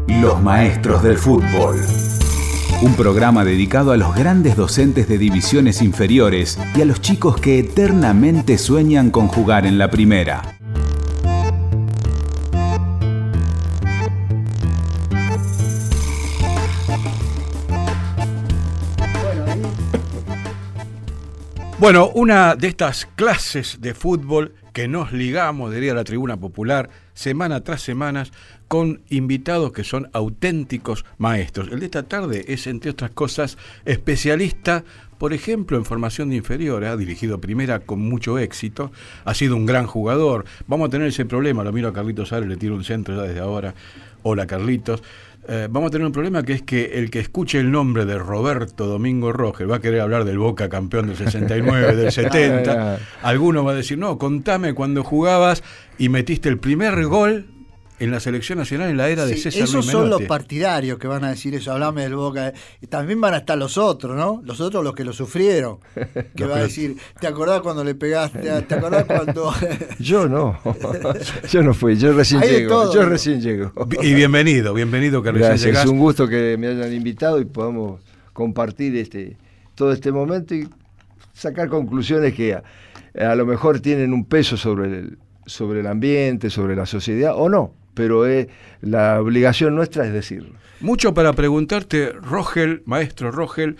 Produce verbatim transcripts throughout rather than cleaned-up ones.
Los Maestros del Fútbol. Un programa dedicado a los grandes docentes de divisiones inferiores y a los chicos que eternamente sueñan con jugar en la primera. Bueno, una de estas clases de fútbol que nos ligamos, diría la Tribuna Popular, semana tras semana, con invitados que son auténticos maestros. El de esta tarde es, entre otras cosas, especialista, por ejemplo, en formación de inferiores. Ha dirigido primera con mucho éxito, ha sido un gran jugador. Vamos a tener ese problema, lo miro a Carlitos Ares, le tiro un centro ya desde ahora. Hola, Carlitos. Eh, vamos a tener un problema, que es que el que escuche el nombre de Roberto Domingo Rogel va a querer hablar del Boca campeón del sesenta y nueve, del setenta. Alguno va a decir, no, contame cuando jugabas y metiste el primer gol en la selección nacional en la era de sí, César Luis esos son Menotti. los partidarios que van a decir eso, hablame del Boca. Y también van a estar los otros, ¿no? Los otros, los que lo sufrieron. Que va a decir, ¿te acordás cuando le pegaste? ¿Te acordás cuando...? Yo no. Yo no fui, yo recién Hay de llego. todo, yo ¿no? recién llego. Y bienvenido, bienvenido que recién Gracias, llegás. es un gusto que me hayan invitado y podamos compartir este todo este momento y sacar conclusiones que a, a lo mejor tienen un peso sobre el, sobre el ambiente, sobre la sociedad, o no. Pero eh, la obligación nuestra es decirlo. Mucho para preguntarte, Rogel, maestro Rogel,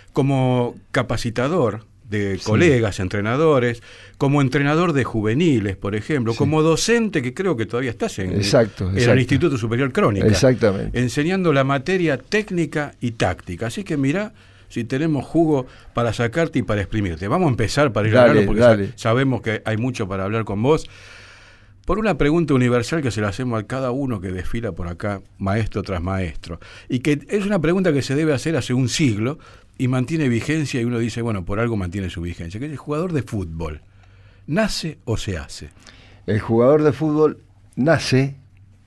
como capacitador de sí. colegas, entrenadores, como entrenador de juveniles, por ejemplo, sí. como docente, que creo que todavía estás en, exacto, en exacto. el Instituto Superior Crónica. Exactamente. Enseñando la materia técnica y táctica. Así que mirá si tenemos jugo para sacarte y para exprimirte. Vamos a empezar para ir dale, a hablar, porque dale. sabemos que hay mucho para hablar con vos. Por una pregunta universal que se la hacemos a cada uno que desfila por acá, maestro tras maestro, y que es una pregunta que se debe hacer hace un siglo y mantiene vigencia, y uno dice, bueno, por algo mantiene su vigencia, que es el jugador de fútbol. ¿Nace o se hace? El jugador de fútbol nace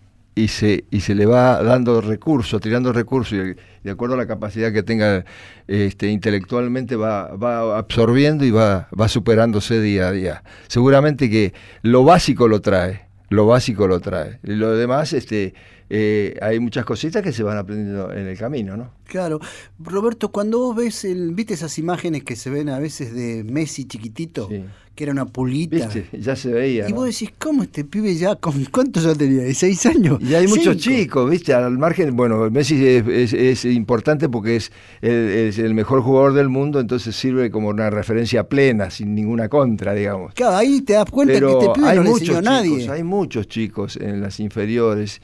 y se, y se le va dando recursos, tirando recursos, y de acuerdo a la capacidad que tenga este, intelectualmente va, va absorbiendo y va, va superándose día a día. Seguramente que lo básico lo trae, lo básico lo trae. Y lo demás, este, eh, hay muchas cositas que se van aprendiendo en el camino, ¿no? Claro. Roberto, cuando vos ves, el, ¿viste esas imágenes que se ven a veces de Messi chiquitito? Sí. Que era una pulguita. ¿Viste? Ya se veía. Y ¿no? vos decís, ¿cómo este pibe ya? Con, ¿Cuántos ya tenía? ¿Seis años? Y hay muchos Cinco. chicos, ¿viste? Al margen, bueno, Messi es, es, es importante porque es el, es el mejor jugador del mundo, entonces sirve como una referencia plena, sin ninguna contra, digamos. Claro, ahí te das cuenta Pero que este pibe hay no le muchos enseñó a nadie. Chicos, hay muchos chicos en las inferiores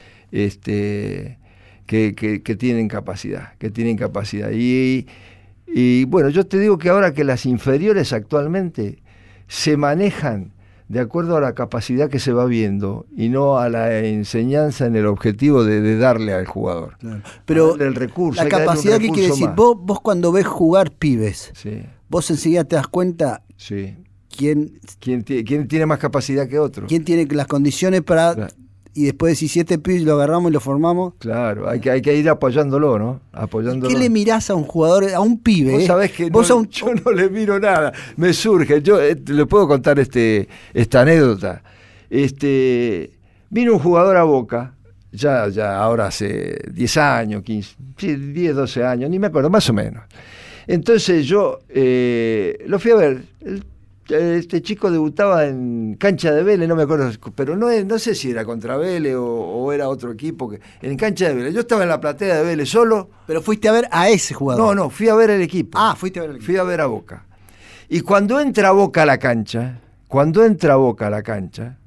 este, que, que, que tienen capacidad, que tienen capacidad. Y, y bueno, yo te digo que ahora que las inferiores actualmente se manejan de acuerdo a la capacidad que se va viendo y no a la enseñanza en el objetivo de, de darle al jugador. Claro. Pero el recurso, la capacidad, ¿qué quiere decir? Vos, vos cuando ves jugar pibes, sí. vos enseguida te das cuenta sí. quién, ¿Quién, quién tiene más capacidad que otro. Quién tiene las condiciones para... Claro. Y después de diecisiete pibes lo agarramos y lo formamos. Claro, hay que, hay que ir apoyándolo, ¿no? Apoyándolo. ¿Qué le mirás a un jugador, a un pibe? Vos sabés que ¿Vos no, a un... yo no le miro nada, me surge. Yo eh, le puedo contar este esta anécdota. Este, vino un jugador a Boca, ya, ya ahora hace diez años, quince, diez, doce años, ni me acuerdo, más o menos. Entonces yo eh, lo fui a ver. El, Este chico debutaba en cancha de Vélez, no me acuerdo, pero no, no sé si era contra Vélez o, o era otro equipo. Que, en cancha de Vélez. Yo estaba en la platea de Vélez solo. ¿Pero fuiste a ver a ese jugador? No, no, fui a ver el equipo. Ah, fuiste a ver el equipo. Fui a ver a Boca. Y cuando entra Boca a la cancha, cuando entra Boca a la cancha,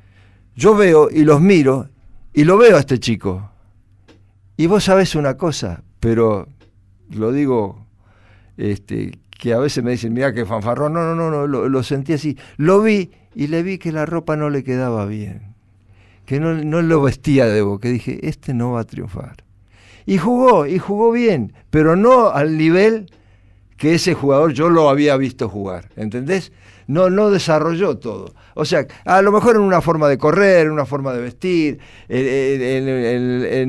yo veo y los miro y lo veo a este chico. Y vos sabés una cosa, pero lo digo... este que a veces me dicen, mirá que fanfarrón, no, no, no, no lo, lo sentí así, lo vi y le vi que la ropa no le quedaba bien, que no, no lo vestía de Boca, que dije, este no va a triunfar. Y jugó, y jugó bien, pero no al nivel que ese jugador yo lo había visto jugar, ¿entendés? No, no desarrolló todo. O sea, a lo mejor en una forma de correr, en una forma de vestir, en, en, en,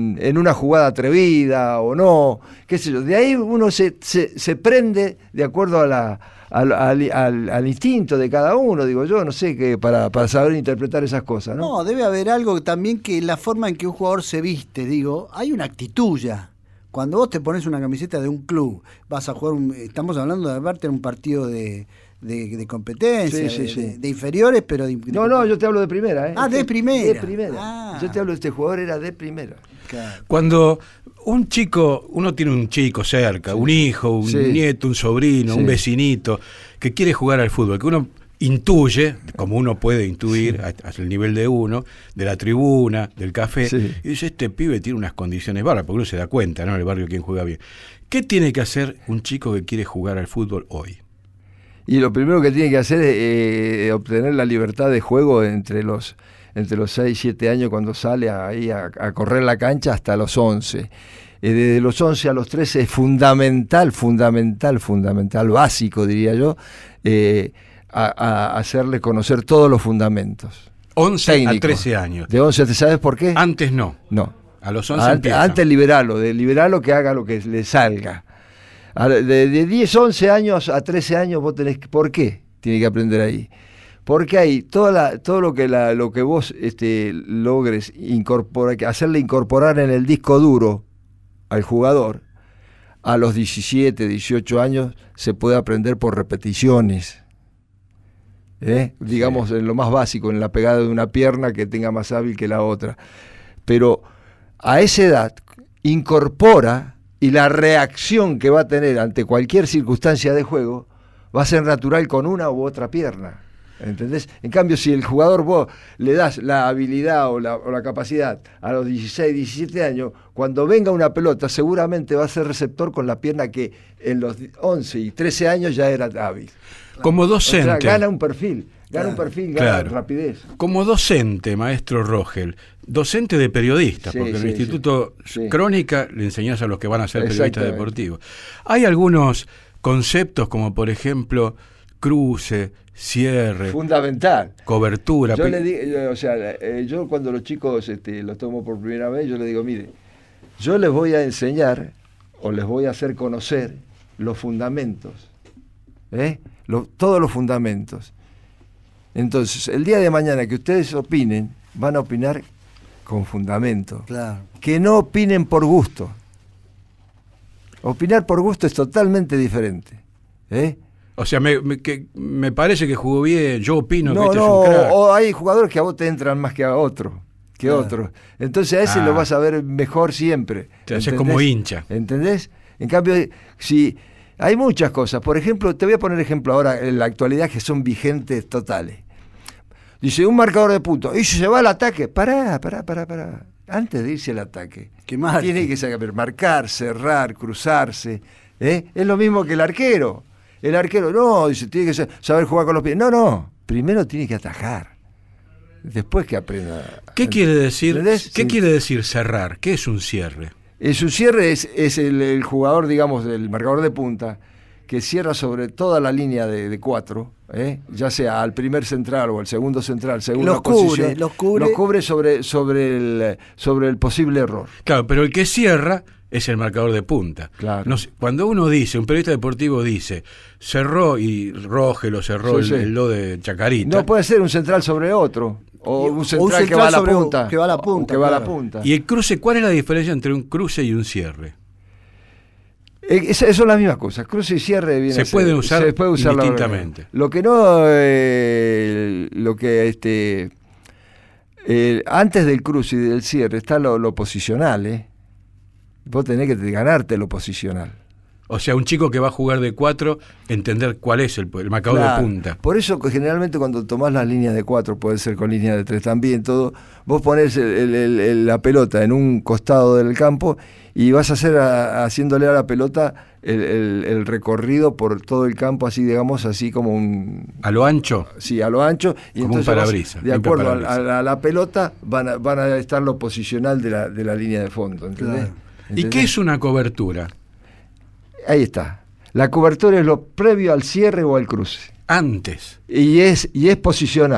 en, en una jugada atrevida o no, qué sé yo. De ahí uno se, se, se prende de acuerdo a la, al, al, al, al instinto de cada uno, digo yo, no sé, que para, para saber interpretar esas cosas, ¿no? No, debe haber algo también que la forma en que un jugador se viste, digo, hay una actitud ya. Cuando vos te pones una camiseta de un club, vas a jugar, un, estamos hablando de aparte un partido de... De, de competencia, sí, sí, de, sí. De, de inferiores, pero... De, de, no, no, yo te hablo de primera. ¿eh? Ah, de primera. De primera. Ah. Yo te hablo de este jugador, era de primera. Claro. Cuando un chico, uno tiene un chico cerca, sí. un hijo, un sí. nieto, un sobrino, sí. un vecinito, que quiere jugar al fútbol, que uno intuye, como uno puede intuir sí. hasta el nivel de uno, de la tribuna, del café, sí. y dice, este pibe tiene unas condiciones bárbaras, porque uno se da cuenta, ¿no? En el barrio quien juega bien. ¿Qué tiene que hacer un chico que quiere jugar al fútbol hoy? Y lo primero que tiene que hacer es eh, obtener la libertad de juego entre los entre los seis, siete años cuando sale ahí a, a correr la cancha hasta los once. Eh, desde los once a los trece es fundamental, fundamental, fundamental, básico diría yo, eh, a, a hacerle conocer todos los fundamentos. once técnicos. A trece años. De once, ¿sabes por qué? Antes no. No. A los once Ante, empieza. Antes liberarlo, de liberarlo que haga lo que le salga. De, de diez, once años a trece años vos tenés que, ¿por qué? Tiene que aprender ahí. Porque ahí toda la, todo lo que la, lo que vos este, logres incorporar, hacerle incorporar en el disco duro al jugador, a los diecisiete, dieciocho años se puede aprender por repeticiones. ¿Eh? Digamos, sí. en lo más básico, en la pegada de una pierna que tenga más hábil que la otra. Pero a esa edad incorpora, y la reacción que va a tener ante cualquier circunstancia de juego va a ser natural con una u otra pierna. ¿Entendés? En cambio, si el jugador vos le das la habilidad o la, o la capacidad a los dieciséis, diecisiete años, cuando venga una pelota seguramente va a ser receptor con la pierna que en los once y trece años ya era hábil. Como docente. O sea, gana un perfil. Gana claro, un perfil, gana claro. rapidez. Como docente, maestro Rogel, docente de periodistas, sí, porque sí, en el sí, Instituto sí. Crónica le enseñás a los que van a ser periodistas deportivos. Hay algunos conceptos como, por ejemplo, cruce, cierre, fundamental, cobertura. Yo le digo, o sea, eh, yo cuando los chicos este, los tomo por primera vez, yo les digo, mire, yo les voy a enseñar o les voy a hacer conocer los fundamentos, ¿eh? Lo, todos los fundamentos. Entonces, el día de mañana que ustedes opinen, van a opinar con fundamento. Claro. Que no opinen por gusto. Opinar por gusto es totalmente diferente. ¿Eh? O sea, me, me, que, me parece que jugó bien, yo opino no, que este no, es un crack. O hay jugadores que a vos te entran más que a otro. Que claro. otro. Entonces a ese ah. lo vas a ver mejor siempre. Te haces como hincha. ¿Entendés? En cambio, si hay muchas cosas. Por ejemplo, te voy a poner ejemplo ahora en la actualidad que son vigentes totales. Dice, un marcador de puntos. Y se va al ataque. Pará, pará, pará, pará. Antes de irse al ataque, ¿qué más? Tiene que saber marcar, cerrar, cruzarse. ¿eh? Es lo mismo que el arquero. El arquero, no, dice, tiene que saber jugar con los pies. No, no. Primero tiene que atajar. Después que aprenda. ¿Qué quiere decir? ¿Entendés? ¿Qué sí. quiere decir cerrar? ¿Qué es un cierre? Es un cierre es, es el, el jugador, digamos, el marcador de punta, que cierra sobre toda la línea de, de cuatro, ¿eh? ya sea al primer central o al segundo central, según los la cubre, posición, los cubre, los cubre sobre, sobre, el, sobre el posible error. Claro, pero el que cierra es el marcador de punta. Claro. No sé, cuando uno dice, un periodista deportivo dice, cerró y Rogel lo cerró sí, el, sí. el lo de Chacarita. No puede ser un central sobre otro. O un central, un central que va a la sobre, punta. Que va a la punta. Que va claro. a la punta. ¿Y el cruce? ¿Cuál es la diferencia entre un cruce y un cierre? Esas son las mismas cosas, cruce y cierre viene se, a ser, puede usar se puede usar indistintamente. Lo que no, eh, lo que este, eh, antes del cruce y del cierre está lo, lo posicional, ¿eh? Vos tenés que ganarte lo posicional. O sea, un chico que va a jugar de cuatro, entender cuál es el, el marcador claro. de punta. Por eso generalmente cuando tomás las líneas de cuatro, puede ser con línea de tres también, todo, vos ponés el, el, el, la pelota en un costado del campo y vas a hacer a, haciéndole a la pelota el, el, el recorrido por todo el campo, así digamos, así como un... ¿A lo ancho? Sí, a lo ancho. Y como entonces un parabrisas. De acuerdo a, a, a la pelota van a, van a estar lo posicional de la, de la línea de fondo. ¿Entendés? Claro. ¿Y qué es una cobertura? Ahí está. La cobertura es lo previo al cierre o al cruce. Antes. Y es, y es posicional.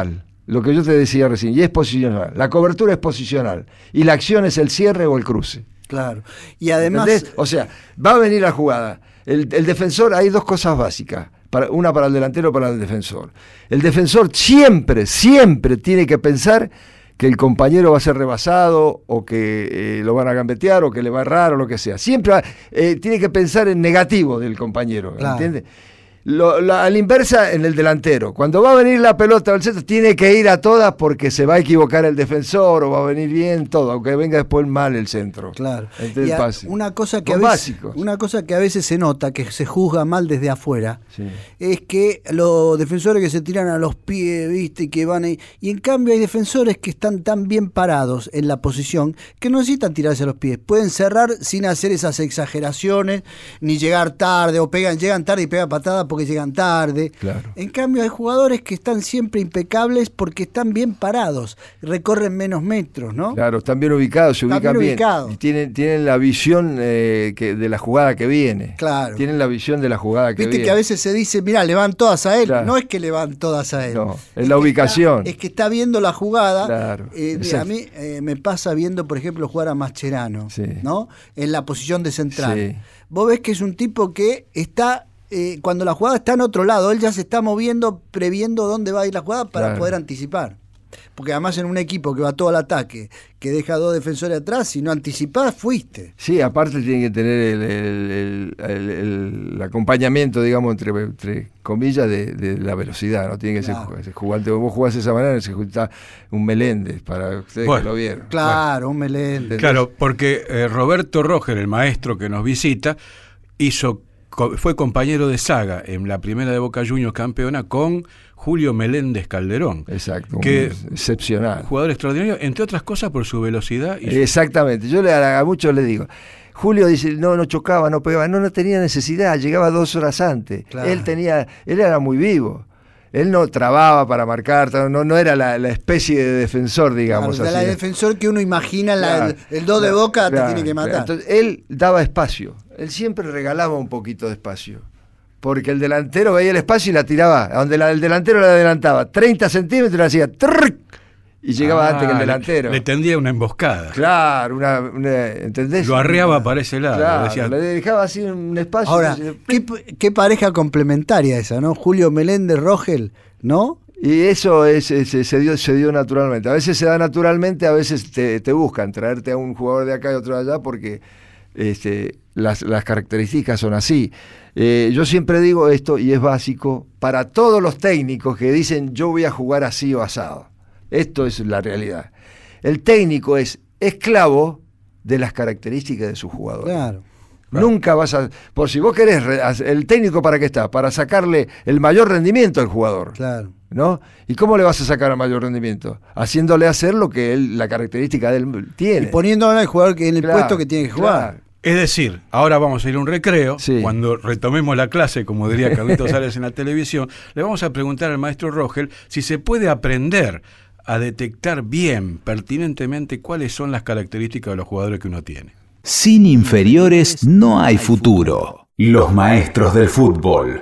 lo que yo te decía recién, y es posicional. La cobertura es posicional. Y la acción es el cierre o el cruce. Claro. Y además... ¿Entendés? O sea, va a venir la jugada. El, el defensor, hay dos cosas básicas. Para, una para el delantero, para el defensor. El defensor siempre, siempre tiene que pensar que el compañero va a ser rebasado, o que eh, lo van a gambetear, o que le va a errar, o lo que sea. Siempre va, eh, tiene que pensar en negativo del compañero, claro. ¿entiendes? Lo, la, a la inversa en el delantero. Cuando va a venir la pelota al centro, tiene que ir a todas porque se va a equivocar el defensor o va a venir bien, todo, aunque venga después mal el centro. Claro. Entre el y a, pase. Una cosa que a Los veces, básicos. una cosa que a veces se nota, que se juzga mal desde afuera, Sí. es que los defensores que se tiran a los pies, viste, y que van ahí, y en cambio hay defensores que están tan bien parados en la posición que no necesitan tirarse a los pies, pueden cerrar sin hacer esas exageraciones, ni llegar tarde, o pegan, llegan tarde y pegan patadas porque llegan tarde. Claro. En cambio hay jugadores que están siempre impecables porque están bien parados, recorren menos metros, ¿no? Claro, están bien ubicados, se Están ubican bien bien. ubicados. Y tienen, tienen la visión eh, que, de la jugada que viene. Claro. Tienen la visión de la jugada que Viste viene. que a veces se dice, mira, le van todas a él. Claro. No es que le van todas a él. No, es es la que ubicación. Está, es que está viendo la jugada. Claro, Eh, exacto. a mí eh, me pasa viendo, por ejemplo, jugar a Mascherano, Sí. ¿no? En la posición de central. Sí. Vos ves que es un tipo que está, eh, cuando la jugada está en otro lado, él ya se está moviendo, previendo dónde va a ir la jugada para Claro. poder anticipar. Porque además en un equipo que va todo al ataque, que deja dos defensores atrás, si no anticipás, fuiste. Sí, aparte tiene que tener el, el, el, el, el- el acompañamiento, digamos, entre, entre comillas, de, de la velocidad, ¿no? Tiene que Claro. ser, ser jugante. Vos jugás de esa manera, se junta un Meléndez, para ustedes Bueno, que lo vieron. Claro, un Meléndez. Claro, porque eh, Roberto Roger, el maestro que nos visita, hizo co- fue compañero de saga en la primera de Boca Juniors campeona con Julio Meléndez Calderón. Exacto, que un excepcional. Jugador extraordinario, entre otras cosas por su velocidad y su- Exactamente, yo le, a, a muchos les digo, Julio dice, no, no chocaba, no pegaba, no, no tenía necesidad, llegaba dos horas antes. Claro. Él tenía, él era muy vivo. Él no trababa para marcar, no, no era la, la especie de defensor, digamos Claro, de así. la defensor que uno imagina, la- Claro, el, el dos de claro, Boca claro, te tiene que claro. matar. Entonces, él daba espacio, él siempre regalaba un poquito de espacio, porque el delantero veía el espacio y la tiraba, a donde la, el delantero la adelantaba, treinta centímetros, la hacía trrr, y llegaba Ah, antes que el le- delantero. Le, tendía una emboscada. Claro, una, una- ¿entendés? Lo arreaba para ese lado. Claro, decía, le dejaba así un espacio. Ahora, que se- ¿qué, qué pareja complementaria esa, ¿no? Julio Meléndez, Rogel, ¿no? Y eso es, es- se, dio, se dio naturalmente. A veces se da naturalmente, a veces te, te buscan traerte a un jugador de acá y otro de allá porque este, las, las características son así. Eh, yo siempre digo esto y es básico para todos los técnicos que dicen yo voy a jugar así o asado. Esto es la realidad. El técnico es esclavo de las características de su jugador. Claro. Claro. Nunca vas a... Por si vos querés, re- el técnico ¿para qué está? Para sacarle el mayor rendimiento al jugador. Claro. ¿No? ¿Y cómo le vas a sacar el mayor rendimiento? Haciéndole hacer lo que él, la característica de él tiene. Y poniéndolo al jugador que en el Claro, puesto que tiene que jugar. claro. Es decir, ahora vamos a ir a un recreo, Sí. cuando retomemos la clase, como diría Carlitos Sales en la televisión, le vamos a preguntar al maestro Rogel si se puede aprender a detectar bien, pertinentemente, cuáles son las características de los jugadores que uno tiene. Sin inferiores no hay futuro. Los maestros del fútbol.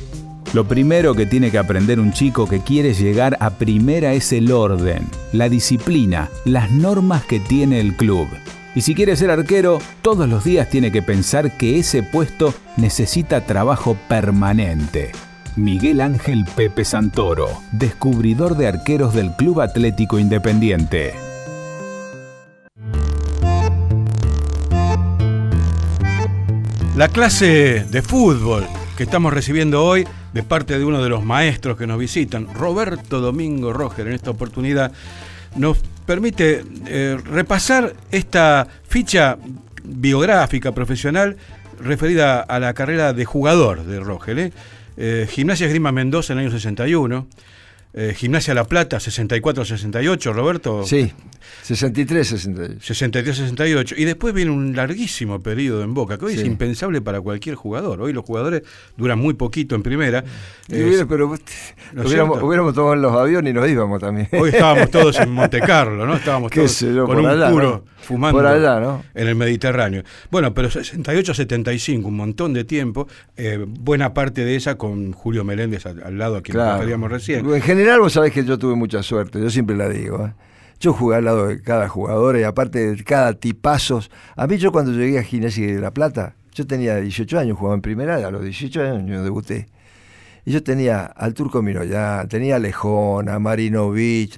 Lo primero que tiene que aprender un chico que quiere llegar a primera es el orden, la disciplina, las normas que tiene el club. Y si quiere ser arquero, todos los días tiene que pensar que ese puesto necesita trabajo permanente. Miguel Ángel Pepe Santoro, descubridor de arqueros del Club Atlético Independiente. La clase de fútbol que estamos recibiendo hoy de parte de uno de los maestros que nos visitan, Roberto Domingo Roger, en esta oportunidad, nos permite eh, repasar esta ficha biográfica profesional referida a la carrera de jugador de Roger. ¿eh? Eh, Gimnasia Esgrima Mendoza en el año sesenta y uno, eh, Gimnasia La Plata sesenta y cuatro sesenta y ocho, Roberto. Sí, sesenta y tres sesenta y ocho. sesenta y tres sesenta y ocho, y después viene un larguísimo periodo en Boca, que hoy Sí. es impensable para cualquier jugador. Hoy los jugadores duran muy poquito en primera. Y Eh, hubiera- pero ¿no es hubiéramos, cierto? hubiéramos tomado los aviones y nos íbamos también. Hoy estábamos todos en Monte Carlo, ¿no? Estábamos Qué todos sé yo, con por un allá, puro ¿no? fumando Por allá, ¿no? en el Mediterráneo. Bueno, pero sesenta y ocho setenta y cinco, un montón de tiempo, eh, buena parte de esa con Julio Meléndez al, al lado, a quien nos referíamos recién. En general general vos sabés que yo tuve mucha suerte, yo siempre la digo, ¿eh? Yo jugué al lado de cada jugador y aparte de cada tipazos. A mí yo cuando llegué a Gimnasia de La Plata, yo tenía dieciocho años, jugaba en primera, a los dieciocho años debuté. Y yo tenía al Turco Miroyán, tenía a Lejón, a Marinovich,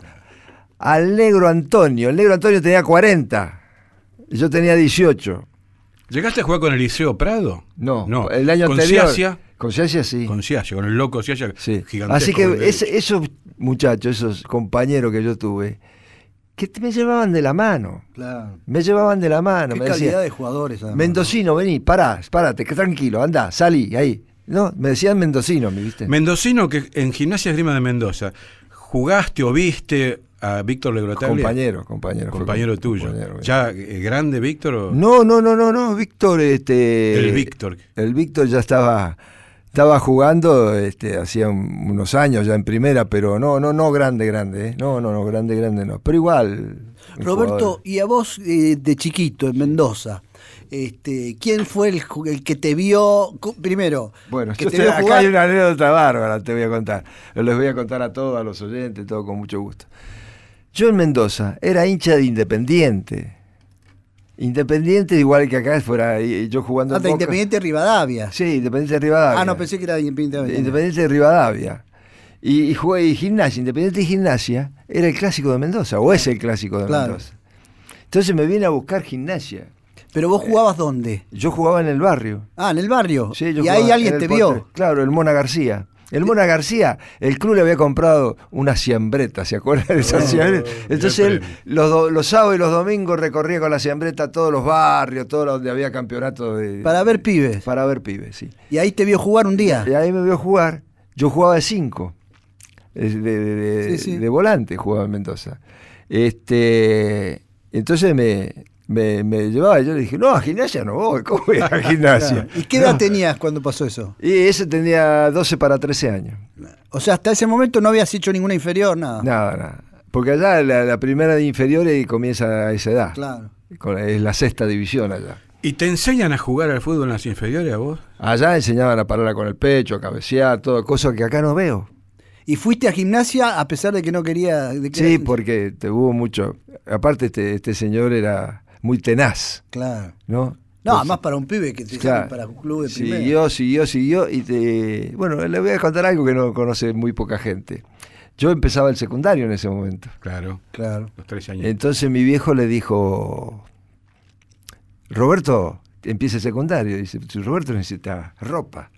al Negro Antonio. El Negro Antonio tenía cuarenta, y yo tenía dieciocho. ¿Llegaste a jugar con el Liceo Prado? No, no. el año ¿Con anterior. Ciacia? Con Ciacia sí. Con Ciacia, con el loco Ciacia, Sí. gigantesco. Así que de- ese, esos muchachos, esos compañeros que yo tuve, que me llevaban de la mano. Claro. Me llevaban de la mano. Qué Me calidad decían, de jugadores. además, Mendocino, vení, pará, párate, que tranquilo, andá, salí, ahí. No, me decían mendocino, ¿me viste? Mendocino, que en Gimnasia Esgrima de Mendoza, ¿jugaste o viste a Víctor Legrotaglia? Compañero, compañero. fue Compañero com- tuyo. compañero, ¿Ya eh, grande Víctor? O... No, no, no, no, no, Víctor, este. El Víctor. El Víctor ya estaba, estaba jugando, este, hacía un- unos años ya en primera, pero no, no, no grande, grande, ¿eh? No, no, no, grande, grande no. Pero igual. un Roberto, jugador. y a vos eh, de chiquito en Mendoza, este, ¿quién fue el, ju- el que te vio cu- primero? Bueno, que yo te te- vio acá jugar? hay una anécdota bárbara, te voy a contar. Les voy a contar a todos, a los oyentes, todo con mucho gusto. Yo en Mendoza era hincha de Independiente. Independiente, igual que acá fuera y- yo jugando Ah, en de Boca. Independiente Rivadavia. Sí, Independiente de Rivadavia. Ah, no, pensé que era Independiente Avellaneda. Independiente de Rivadavia. Y, y jugué y Gimnasia, Independiente y Gimnasia, era el clásico de Mendoza, o es el clásico de Claro. Mendoza. Entonces me vine a buscar Gimnasia. ¿Pero vos jugabas dónde? Yo jugaba en el barrio. Ah, en el barrio. Sí, yo y ahí jugaba alguien en te el vio. Potre. Claro, el Mona García. El Mona García, el club le había comprado una siembreta, ¿se acuerdan de esa Oh, siembreta? Entonces mirá el él premio. los, do- los sábados y los domingos recorría con la siembreta todos los barrios, todos los donde había campeonatos de... Para ver pibes. Para ver pibes, sí. Y ahí te vio jugar un día. Y ahí me vio jugar. Yo jugaba de cinco. De, de- de- Sí, sí. de volante jugaba en Mendoza. Este, entonces me, me, me llevaba y yo le dije, no, a Gimnasia no voy, ¿cómo voy a Gimnasia? ¿Y qué edad No. tenías cuando pasó eso? Y ese tenía doce para trece años. O sea, hasta ese momento no habías hecho ninguna inferior, nada. Nada, nada. Porque allá la, la primera de inferiores comienza a esa edad. Claro. Con- Es la sexta división allá. ¿Y te enseñan a jugar al fútbol en las inferiores a vos? Allá enseñaban a pararla con el pecho, a cabecear, todo, cosas que acá no veo. ¿Y fuiste a Gimnasia a pesar de que no quería? de que Sí, era- porque te hubo mucho. Aparte, este, este señor era muy tenaz, Claro. ¿no? No, Entonces, además para un pibe que te claro, llaman para un club de primera. siguió, siguió, siguió. Y te, bueno, le voy a contar algo que no conoce muy poca gente. Yo empezaba el secundario en ese momento. Claro, Claro. los trece años. Entonces mi viejo le dijo, Roberto, empieza el secundario. Dice, "Si Roberto necesita ropa,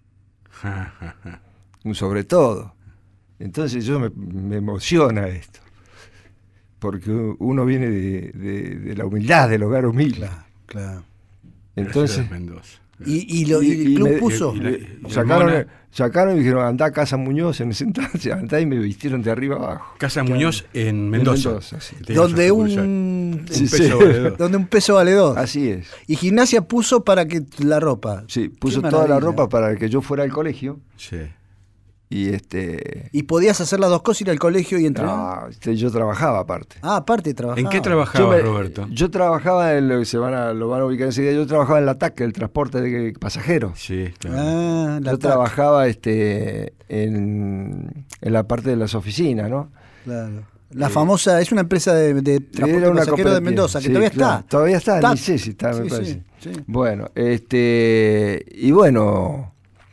un sobre todo. Entonces yo me, me emociona esto. Porque uno viene de, de- de la humildad, del hogar humilde. Claro, claro. Entonces, Mendoza. ¿Y, y, lo, y el Y- y club me- puso? y la- eh, y sacaron, Mona- sacaron y dijeron, andá a Casa Muñoz en ese entonces, andá y me vistieron de arriba abajo. Casa Muñoz en Mendoza. Mendoza, sí. Que tenía donde su un, sucursal. un Sí, peso sí. vale dos. donde un peso vale dos. Así es. Y Gimnasia puso para que la ropa. Sí, puso Qué toda la maravilla. ropa para que yo fuera al colegio Sí. y este Y podías hacer las dos cosas, ir al colegio y entrenar. no, este, yo trabajaba aparte. Ah, aparte trabajaba. ¿En qué Yo, trabajaba me- Roberto? yo trabajaba en lo que se van a, lo van a ubicar enseguida, yo trabajaba en la T A C, el transporte de pasajeros. Sí, claro. Ah, la Yo T A C, trabajaba este en, en la parte de las oficinas, ¿no? claro. La Eh, famosa, es una empresa de, de transporte Era una pasajero de cooperativa. Mendoza, que Sí, todavía claro, está. Todavía está, T A ni C. sé si está, me Sí, parece. sí, sí. Bueno, este, y bueno,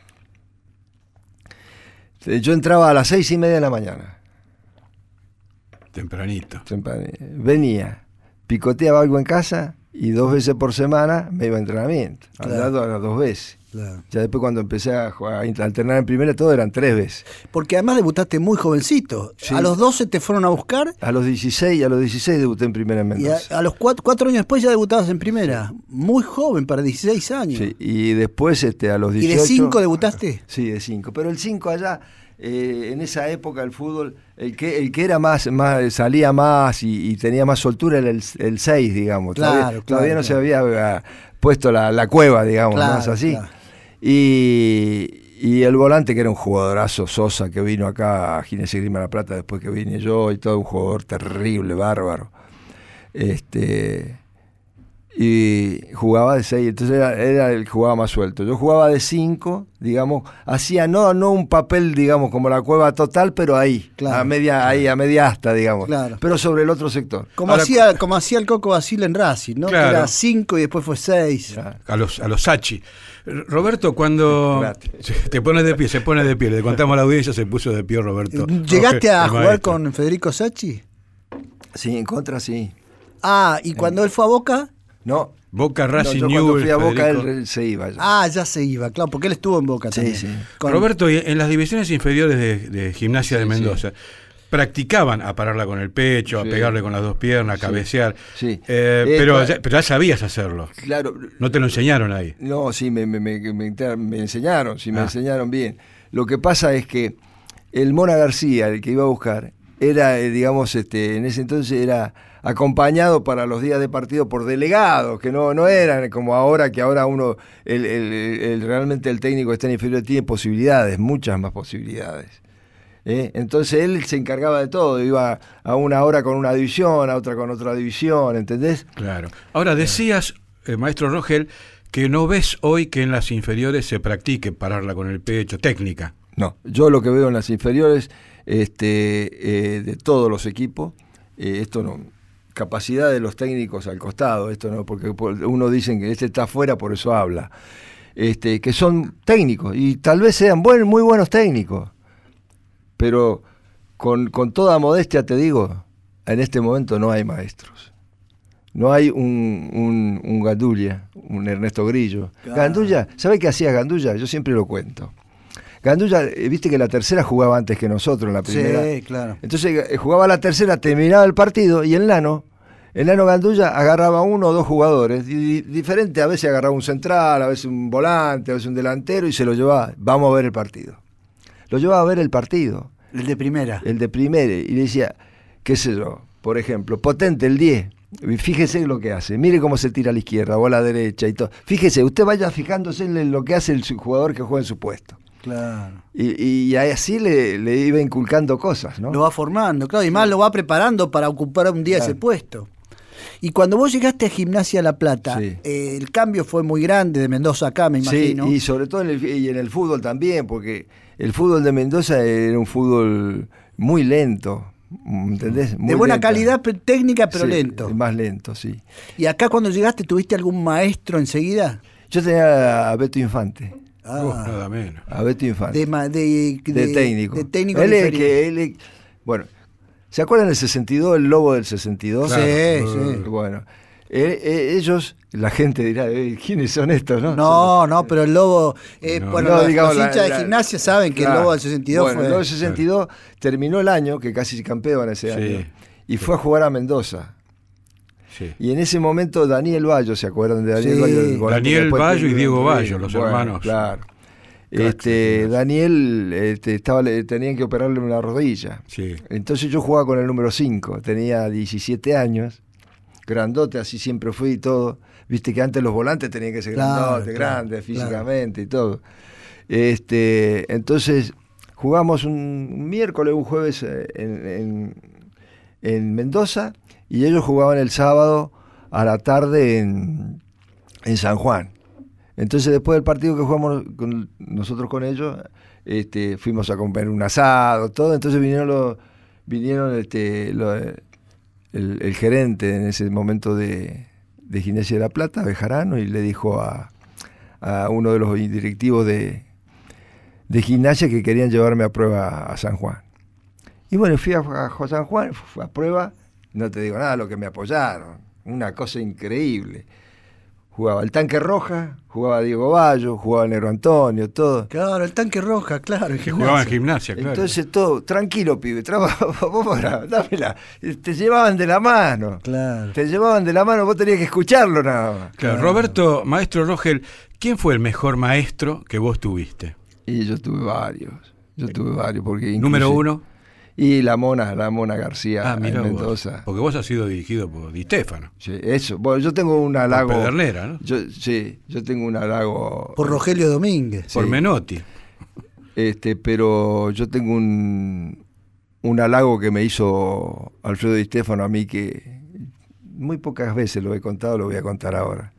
yo entraba a las seis y media de la mañana. Tempranito. Temprano. Venía, picoteaba algo en casa y dos veces por semana me iba a entrenamiento. Claro. Hablando a las dos veces. Claro. Ya después cuando empecé a, jugar, a alternar en primera, todo eran tres veces. Porque además debutaste muy jovencito. Sí. A los doce te fueron a buscar A los dieciséis, a los dieciséis debuté en primera en y a, Mendoza. a los cuatro, cuatro años después ya debutabas en primera. Muy joven, para dieciséis años. Sí, y después este, a los ¿Y dieciocho... de cinco debutaste? Sí, de cinco. Pero el cinco allá, eh, en esa época el fútbol, el que, el que era más, más salía más y, y tenía más soltura era el, el seis, digamos. Claro, todavía claro, todavía no claro. se había eh, puesto la, la cueva, digamos, Claro, más así. claro. Y, y el volante, que era un jugadorazo, Sosa, que vino acá a Gimnasia Esgrima de La Plata después que vine yo, y todo un jugador terrible, bárbaro. Este, y jugaba de seis, entonces era, era el que jugaba más suelto. Yo jugaba de cinco, digamos, hacía no, no un papel, digamos, como la cueva total, pero ahí, claro, a media, claro. ahí, a media asta, digamos, claro. pero sobre el otro sector. Como Ahora, hacía, como hacía el Coco Basile en Racing, ¿no? Claro. Que era cinco y después fue seis. Claro. A los, a los Sachi. Roberto, cuando te pones de pie, se pone de pie, le contamos a la audiencia, se puso de pie Roberto. ¿Llegaste Roger, a el jugar maestro. con Federico Sacchi? Sí, en contra, sí. Ah, ¿y cuando él fue a Boca? No. Boca, No, Racing, yo cuando Newell's, fui a Boca Federico. él, él se iba ya. Ah, ya se iba, claro, porque él estuvo en Boca Sí, también. sí. Con- Roberto, y en las divisiones inferiores de, de Gimnasia de Sí, Mendoza, practicaban a pararla con el pecho, a Sí. pegarle con las dos piernas, a Sí. cabecear. Sí. Eh, Eh, pero, pa- ya, pero ya sabías hacerlo. Claro. No te lo enseñaron ahí. No, sí, me, me, me, me, me enseñaron, sí, me Ah. enseñaron bien. Lo que pasa es que el Mona García, el que iba a buscar, era, eh, digamos, este, en ese entonces era acompañado para los días de partido por delegados, que no, no eran como ahora, que ahora uno, el, el, el- realmente el técnico está en inferior, tiene posibilidades, muchas más posibilidades. ¿eh? Entonces él se encargaba de todo, iba a una hora con una división, a otra con otra división, ¿entendés? Claro. Ahora, decías, eh, maestro Rogel, que no ves hoy que en las inferiores se practique pararla con el pecho, técnica. No, yo lo que veo en las inferiores este, eh, de todos los equipos, eh, esto no, capacidad de los técnicos al costado, esto no, porque por- uno dicen que este está afuera, por eso habla, este, que son técnicos y tal vez sean buen, muy buenos técnicos, pero con, con toda modestia te digo, en este momento no hay maestros. No hay un, un, un Gandulla, un Ernesto Grillo. Claro. Gandulla, ¿sabe qué hacía Gandulla? Yo siempre lo cuento. Gandulla, eh, viste que la tercera jugaba antes que nosotros en la primera. Sí, claro. Entonces eh, jugaba la tercera, terminaba el partido y el nano, el nano Gandulla agarraba uno o dos jugadores, di- di- diferente, a veces agarraba un central, a veces un volante, a veces un delantero y se lo llevaba, vamos a ver el partido. Lo llevaba a ver el partido, El de primera. el de primera, y le decía, qué sé yo, por ejemplo, Potente el diez, y fíjese lo que hace, mire cómo se tira a la izquierda o a la derecha y todo. Fíjese, usted vaya fijándose en lo que hace el su- jugador que juega en su puesto. Claro. Y, y así le, le iba inculcando cosas, ¿no? Lo va formando, claro, y más lo va preparando para ocupar un día Claro. ese puesto. Y cuando vos llegaste a Gimnasia La Plata, Sí. eh, el cambio fue muy grande de Mendoza acá, me Sí, imagino. y sobre todo en el, y en el fútbol también, porque el fútbol de Mendoza era un fútbol muy lento, ¿entendés? Muy de buena lenta. calidad pe- técnica, pero Sí, lento. más lento, sí. ¿Y acá cuando llegaste tuviste algún maestro enseguida? Yo tenía a Beto Infante, Ah, Uf, nada menos. a Beto Infante, de, ma- de, de, de- técnico. de técnico él es inferior. que él es- bueno, ¿se acuerdan del sesenta y dos, el lobo del sesenta y dos? Sí, Claro. sí. Bueno, eh, eh, ellos, la gente dirá, eh, ¿quiénes son estos, no? No, no, pero el Lobo, eh, No. bueno, No, los, digamos, los la- hinchas la- de Gimnasia saben que Claro. el Lobo del sesenta y dos Bueno, el fue... Lobo del sesenta y dos terminó el año, que casi campeón ese Sí. año, y fue a jugar a Mendoza. Sí. Y en ese momento Daniel Bayo, ¿se acuerdan de Daniel Sí. Bayo? El volante Daniel que después Bayo y terminó Diego en Bayo, River. los Bueno, hermanos. Claro. Cracks Este, de Gimnasia. Daniel este, estaba, le- tenían que operarle una rodilla. Sí. Entonces yo jugaba con el número cinco, tenía diecisiete años, grandote, así siempre fui y todo. Viste que antes los volantes tenían que ser Claro, grandotes, claro, grandes claro. físicamente y todo. Este, entonces jugamos un miércoles, un jueves eh, en, en- en Mendoza y ellos jugaban el sábado a la tarde en, en San Juan. Entonces después del partido que jugamos con, nosotros con ellos, este, fuimos a comer un asado, todo. Entonces vinieron los, vinieron este, lo- el, el gerente en ese momento de, de Gimnasia de La Plata, Bejarano, y le dijo a, a uno de los directivos de, de Gimnasia que querían llevarme a prueba a San Juan. Y bueno, fui a, a San Juan, fui a prueba, no te digo nada, lo que me apoyaron, una cosa increíble. Jugaba el Tanque Roja, jugaba Diego Bayo, jugaba Negro Antonio, todo. Claro, el Tanque Roja, claro. el Que jugaba en Gimnasia. Gimnasia, claro. Entonces todo, tranquilo, pibe, trabaja, vos pará, dámela. Te llevaban de la mano. Claro. Te llevaban de la mano, vos tenías que escucharlo nada más. Claro. Roberto, maestro Rogel, ¿quién fue el mejor maestro que vos tuviste? Y yo tuve varios, yo tuve varios. Porque incluso- Número uno. Y la Mona, la Mona García Ah, en mira vos. Mendoza. Porque vos has sido dirigido por Di Stefano. Sí, eso. Bueno, yo tengo un halago. Por Pedernera, ¿no? Yo, sí, yo tengo un halago. Por Rogelio Domínguez. Por Sí. Menotti. Este, pero yo tengo un, un halago que me hizo Alfredo Di Stefano a mí que muy pocas veces lo he contado, lo voy a contar ahora.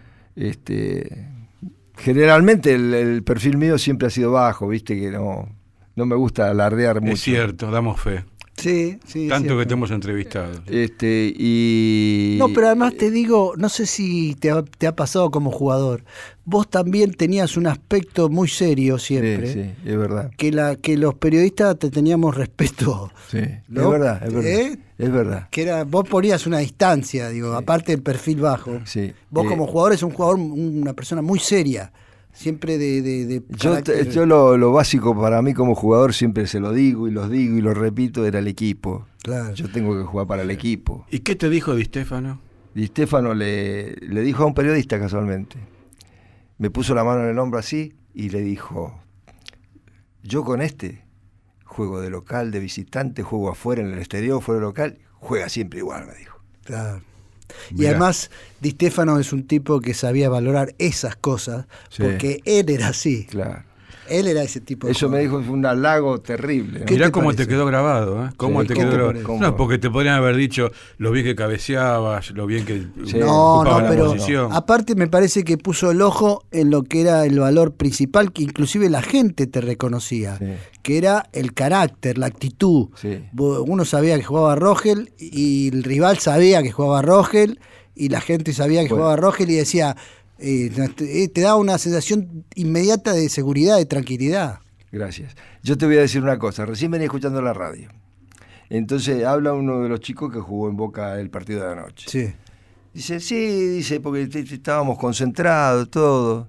Este, generalmente el, el perfil mío siempre ha sido bajo, viste que no, no me gusta alardear mucho. Es cierto, damos fe. Sí, sí. Tanto que te hemos entrevistado. Este, y... No, pero además te digo, no sé si te ha, te ha pasado como jugador. Vos también tenías un aspecto muy serio siempre. Sí, sí, es verdad. Que, la, que los periodistas te teníamos respeto. Sí, ¿no? es verdad, es verdad. ¿Eh? Es verdad. Que era, vos ponías una distancia, digo, sí. Aparte del perfil bajo. Sí. Vos eh, como jugador eres un jugador, una persona muy seria. Siempre de... de, de yo te, yo lo, lo básico para mí como jugador siempre se lo digo y los digo y lo repito, era el equipo. Claro. Yo tengo que jugar para el equipo. ¿Y qué te dijo Di Stéfano? Di Stéfano le, le dijo a un periodista casualmente. Me puso la mano en el hombro así y le dijo, yo con este juego de local, de visitante, juego afuera, en el exterior, fuera de local, juega siempre igual, me dijo. Claro. Y Mirá. además, Di Stéfano es un tipo que sabía valorar esas cosas, Sí. porque él era así. Claro. Él era ese tipo de Eso me jugador. dijo, fue un halago terrible, ¿no? ¿Qué Mirá te cómo parece? te quedó grabado, ¿eh? ¿Cómo Sí, te ¿cómo quedó te grabado? parece? ¿Cómo? No, porque te podrían haber dicho lo bien que cabeceabas, lo bien que Sí. No, ocupabas no, la pero posición. aparte me parece que puso el ojo en lo que era el valor principal, que inclusive la gente te reconocía, Sí. que era el carácter, la actitud. Sí. Vos- Uno sabía que jugaba a Rogel y el rival sabía que jugaba a Rogel y la gente sabía que Bueno. jugaba a Rogel y decía, eh, te, te da una sensación inmediata de seguridad, de tranquilidad. Gracias. Yo te voy a decir una cosa. Recién venía escuchando la radio. Entonces habla uno de los chicos que jugó en Boca el partido de anoche. Sí. Dice, sí, dice, porque t- t- estábamos concentrados, todo.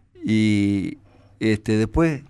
Y este después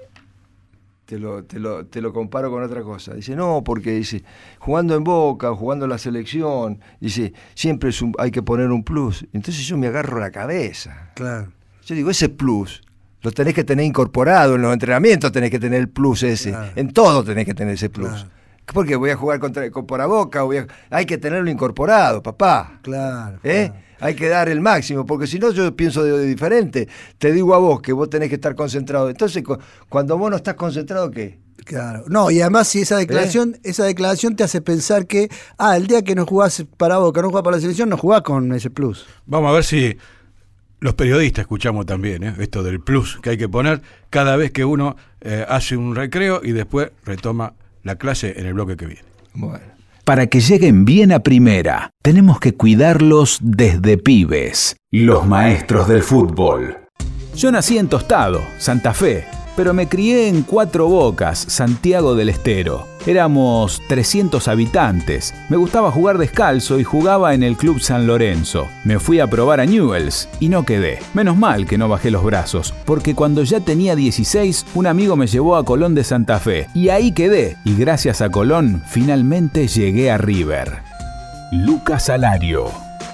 te lo, te, lo, te lo comparo con otra cosa. Dice, no, porque dice, jugando en Boca, jugando en la selección, dice, siempre es un- hay que poner un plus. Entonces yo me agarro la cabeza. Claro. Yo digo, ese plus lo tenés que tener incorporado, en los entrenamientos tenés que tener el plus ese, Claro. en todo tenés que tener ese plus. Claro. Porque voy a jugar contra para Boca, voy a- hay que tenerlo incorporado, papá. Claro. ¿Eh? claro. Hay que dar el máximo, porque si no yo pienso de, de diferente. Te digo a vos que vos tenés que estar concentrado. Entonces, cu- cuando vos no estás concentrado, ¿qué? Claro. No, y además si esa declaración, esa declaración te hace pensar que, ah, el día que no jugás para Boca, no jugás para la selección, no jugás con ese plus. Vamos a ver si los periodistas escuchamos también, ¿eh? Esto del plus que hay que poner cada vez que uno eh, hace un recreo y después retoma la clase en el bloque que viene. Bueno. Para que lleguen bien a primera, tenemos que cuidarlos desde pibes. Los maestros del fútbol. Yo nací en Tostado, Santa Fe, pero me crié en Cuatro Bocas, Santiago del Estero. Éramos trescientos habitantes. Me gustaba jugar descalzo y jugaba en el Club San Lorenzo. Me fui a probar a Newell's y no quedé. Menos mal que no bajé los brazos, porque cuando ya tenía dieciséis, un amigo me llevó a Colón de Santa Fe. Y ahí quedé. Y gracias a Colón, finalmente llegué a River. Lucas Alario.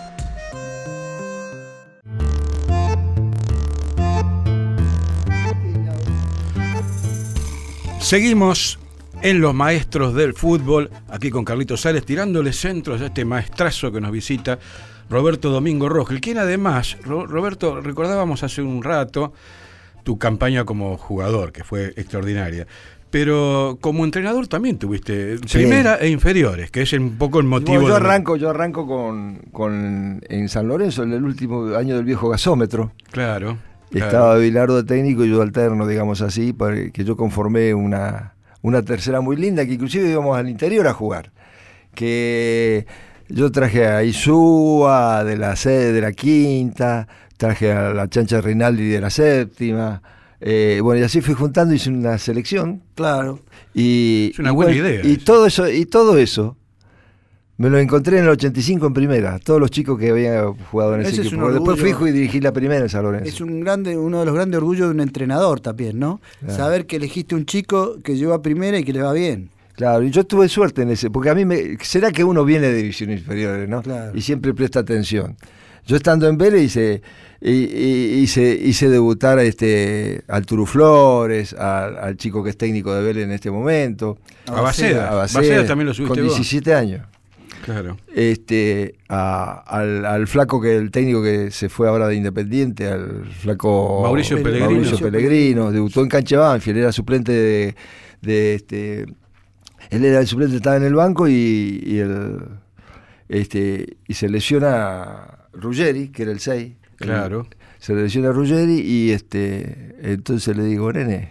Seguimos en Los Maestros del Fútbol, aquí con Carlitos Sales, tirándole centros a este maestrazo que nos visita, Roberto Domingo Rogel, quien además, Ro- Roberto, recordábamos hace un rato tu campaña como jugador, que fue extraordinaria, pero como entrenador también tuviste Sí. primera e inferiores, que es un poco el motivo. Bueno, yo de- arranco, yo arranco con, con en San Lorenzo, en el último año del viejo gasómetro. Claro. claro. Estaba Bilardo de técnico y yo alterno, digamos así, para que yo conformé una, una tercera muy linda, que inclusive íbamos al interior a jugar. Que yo traje a Isúa de la sede de la quinta, traje a la Chancha Rinaldi de la séptima. Eh, bueno, y así fui juntando, hice una selección. Claro. Y, Es una y buena bueno, idea Y eso. todo eso, y todo eso me lo encontré en el ochenta y cinco en primera, todos los chicos que habían jugado en ese Ese es equipo. un Después orgullo. fui y dirigí la primera en San Lorenzo. Es un grande, uno de los grandes orgullos de un entrenador también, ¿no? Claro. Saber que elegiste un chico que llegó a primera y que le va bien. Claro, y yo tuve suerte en ese, porque a mí me, será que uno viene de divisiones inferiores, ¿no? Claro. Y siempre presta atención. Yo estando en Vélez hice, y- y- hice, hice debutar a este, al Turu Flores, al, al chico que es técnico de Vélez en este momento. A Baceda. a Baceda también lo subiste con vos. diecisiete años. Claro. Este, a- al, al flaco que el técnico que se fue ahora de Independiente, al flaco Mauricio Pellegrino. Mauricio Pellegrino, debutó en Cancha Banfield, era suplente de, de este, él era el suplente, estaba en el banco y, y el este, y se lesiona Ruggeri, que era el seis. Claro. El, se lesiona Ruggeri y este, entonces le digo, nene,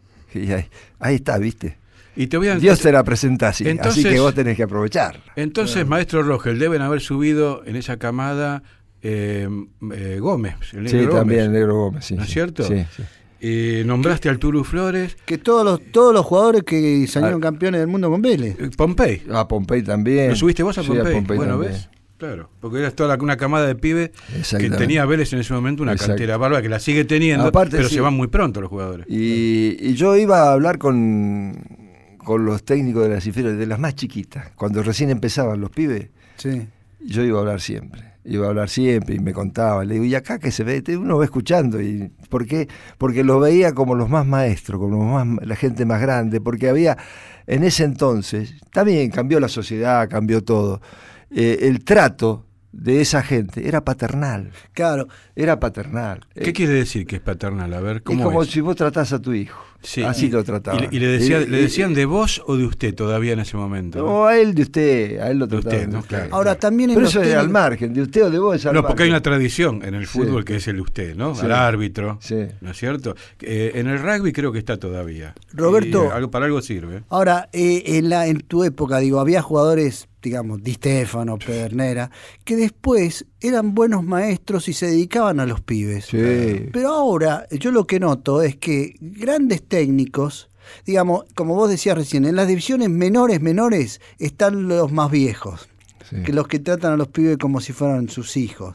y ahí, ahí está, ¿viste? Y te voy a... Dios te la presenta así, entonces, así que vos tenés que aprovechar. Entonces, bueno. Maestro Rogel, deben haber subido en esa camada eh, eh, Gómez, el negro Sí, Gómez, también el negro Gómez, sí. ¿no es sí, cierto? Sí, sí. Eh, nombraste al Turu Flores. Que todos los todos los jugadores que salieron ah, campeones del mundo con Vélez. Eh, Pompey. A Pompey también. ¿Lo subiste vos a sí, Pompey? A Pompey bueno, también. ¿ves? Claro, porque era toda la, una camada de pibes que tenía Vélez en ese momento, una Exacto. cantera bárbara que la sigue teniendo, Aparte, pero sí. se van muy pronto los jugadores. Y, y yo iba a hablar con, con los técnicos de las inferiores, de las más chiquitas, cuando recién empezaban los pibes, sí. Yo iba a hablar siempre, iba a hablar siempre y me contaba, le digo, y acá que se ve, uno va escuchando, y ¿por qué? Porque los veía como los más maestros, como los más, la gente más grande, porque había, en ese entonces, también cambió la sociedad, cambió todo, eh, el trato de esa gente era paternal. Claro. Era paternal. ¿Qué eh, quiere decir que es paternal? A ver, ¿cómo es como es? si vos tratás a tu hijo. Sí. Así y, lo trataban. ¿Y, y le, decía, y, le decían y, de vos o de usted todavía en ese momento? No, a él de usted, a él lo de trataban usted, de ¿no? usted. Claro. Ahora también en Pero los eso es técnicos... al margen, de usted o de vos es al No, margen. porque hay una tradición en el fútbol sí. que es el usted, ¿no? Sí. Al árbitro, sí. ¿no es cierto? Eh, en el rugby creo que está todavía. Roberto, Y, eh, algo, para algo sirve. Ahora, eh, en, la, en tu época, digo, había jugadores, digamos, Di Stéfano, Pedernera, que después eran buenos maestros y se dedicaban a los pibes. Sí. Pero ahora, yo lo que noto es que grandes técnicos, digamos, como vos decías recién, en las divisiones menores, menores, están los más viejos, sí. que los que tratan a los pibes como si fueran sus hijos.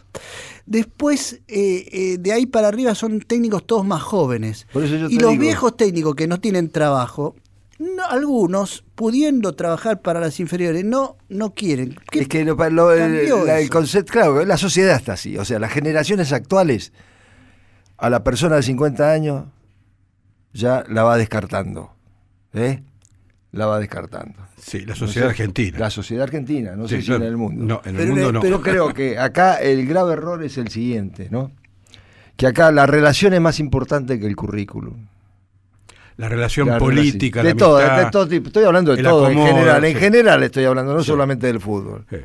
Después, eh, eh, de ahí para arriba son técnicos todos más jóvenes. Por eso yo te y los digo, viejos técnicos que no tienen trabajo, no, algunos, pudiendo trabajar para las inferiores, no, no quieren. Es que lo, lo, el, la, el concepto, claro, la sociedad está así. O sea, las generaciones actuales, a la persona de cincuenta años, ya la va descartando. ¿Eh? La va descartando. Sí, la sociedad no sé, argentina. La sociedad argentina, no sí, sé si no, en el mundo. No, en el pero, mundo no. Pero creo que acá el grave error es el siguiente, ¿no? Que acá la relación es más importante que el currículum. La relación la política, relación. De la todo, amistad, de todo tipo. Estoy hablando de todo, acomodo, en general. sí. En general estoy hablando, no sí. solamente del fútbol. Sí.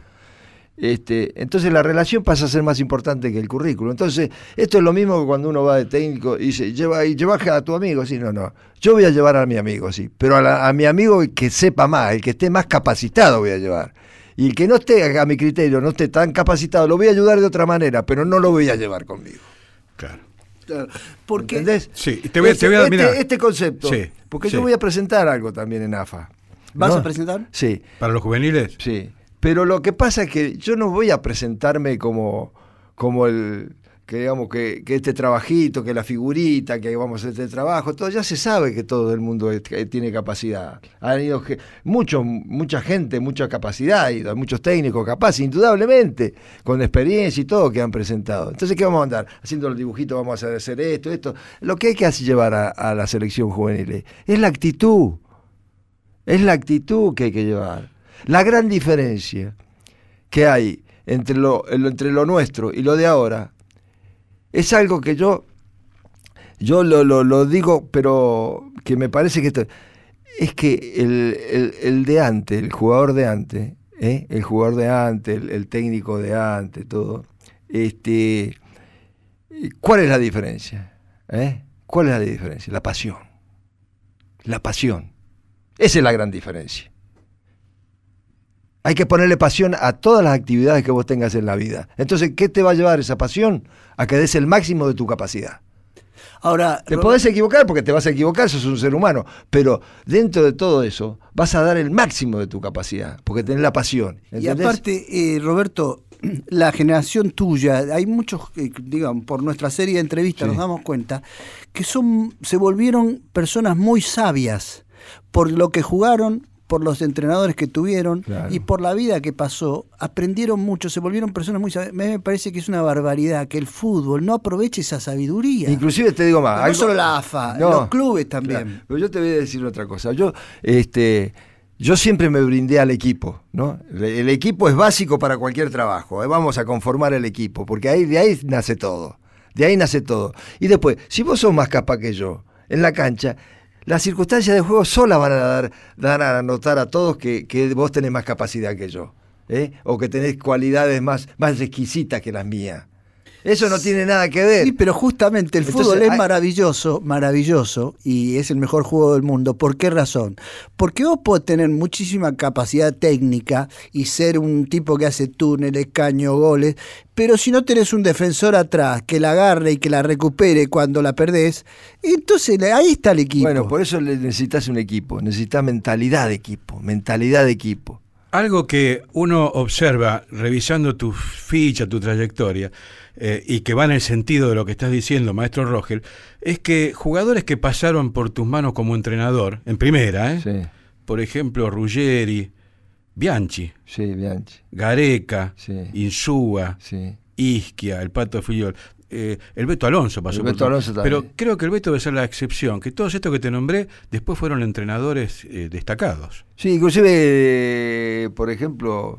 Este, entonces la relación pasa a ser más importante que el currículo. Entonces, esto es lo mismo que cuando uno va de técnico y dice, lleva, y llevas a tu amigo, sí, no, no. Yo voy a llevar a mi amigo, sí, pero a, la, a mi amigo que sepa más, el que esté más capacitado voy a llevar. Y el que no esté, a mi criterio, no esté tan capacitado, lo voy a ayudar de otra manera, pero no lo voy a llevar conmigo. Claro. Claro. Porque, ¿entendés? Sí, te voy, te voy a este, mirar. este concepto, sí, porque sí. yo voy a presentar algo también en A F A. ¿Vas ¿no? a presentar? Sí. ¿Para los juveniles? Sí. Pero lo que pasa es que yo no voy a presentarme como, como el, que digamos, que, que este trabajito, que la figurita, que vamos a hacer este trabajo, todo, ya se sabe que todo el mundo es, que tiene capacidad. Han ido mucho, mucha gente, mucha capacidad, y muchos técnicos capaces, indudablemente, con experiencia y todo que han presentado. Entonces, ¿qué vamos a andar? Haciendo los dibujitos, vamos a hacer esto, esto. Lo que hay que hacer llevar a, a la selección juvenil es la actitud. Es la actitud que hay que llevar. La gran diferencia que hay entre lo, entre lo nuestro y lo de ahora es algo que yo, yo lo, lo, lo digo, pero que me parece que esto, es que el, el, el de antes, el jugador de antes, ¿eh? el jugador de antes, el, el técnico de antes, todo, este, ¿cuál es la diferencia? ¿Eh? ¿Cuál es la diferencia? La pasión. La pasión. Esa es la gran diferencia. Hay que ponerle pasión a todas las actividades que vos tengas en la vida. Entonces, ¿qué te va a llevar esa pasión? A que des el máximo de tu capacidad. Ahora, te podés equivocar porque te vas a equivocar, sos un ser humano, pero dentro de todo eso vas a dar el máximo de tu capacidad, porque tenés la pasión. ¿entendés? Y aparte, eh, Roberto, la generación tuya, hay muchos, eh, digamos, por nuestra serie de entrevistas sí. nos damos cuenta, que son, se volvieron personas muy sabias por lo que jugaron, por los entrenadores que tuvieron claro. y por la vida que pasó, aprendieron mucho, se volvieron personas muy sabias. Me parece que es una barbaridad que el fútbol no aproveche esa sabiduría. Inclusive te digo más. No algo, solo la A F A, no, los clubes también. Claro, pero yo te voy a decir otra cosa. Yo, este, yo siempre me brindé al equipo, ¿no? El equipo es básico para cualquier trabajo. ¿eh? Vamos a conformar el equipo, porque ahí, de ahí nace todo. De ahí nace todo. Y después, si vos sos más capaz que yo, en la cancha, las circunstancias de juego solas van a dar, dar a notar a todos que, que vos tenés más capacidad que yo. ¿eh? O que tenés cualidades más, más exquisitas que las mías. Eso no tiene nada que ver. Sí, pero justamente el Entonces, fútbol es hay... maravilloso, maravilloso, y es el mejor juego del mundo. ¿Por qué razón? Porque vos podés tener muchísima capacidad técnica y ser un tipo que hace túneles, caño, goles, pero si no tenés un defensor atrás que la agarre y que la recupere cuando la perdés, entonces ahí está el equipo. Bueno, por eso necesitas un equipo, necesitas mentalidad de equipo, mentalidad de equipo. Algo que uno observa revisando tu ficha, tu trayectoria, eh, y que va en el sentido de lo que estás diciendo, maestro Rogel, es que jugadores que pasaron por tus manos como entrenador, en primera, ¿eh? Sí. Por ejemplo, Ruggeri, Bianchi, Sí, Bianchi. Gareca, Sí. Insúa, Sí. Ischia, el Pato Fillol, eh, el Beto Alonso pasó El por Beto tu- Alonso también. Pero creo que el Beto debe ser la excepción, que todos estos que te nombré después fueron entrenadores eh, destacados. Sí, inclusive, eh, por ejemplo,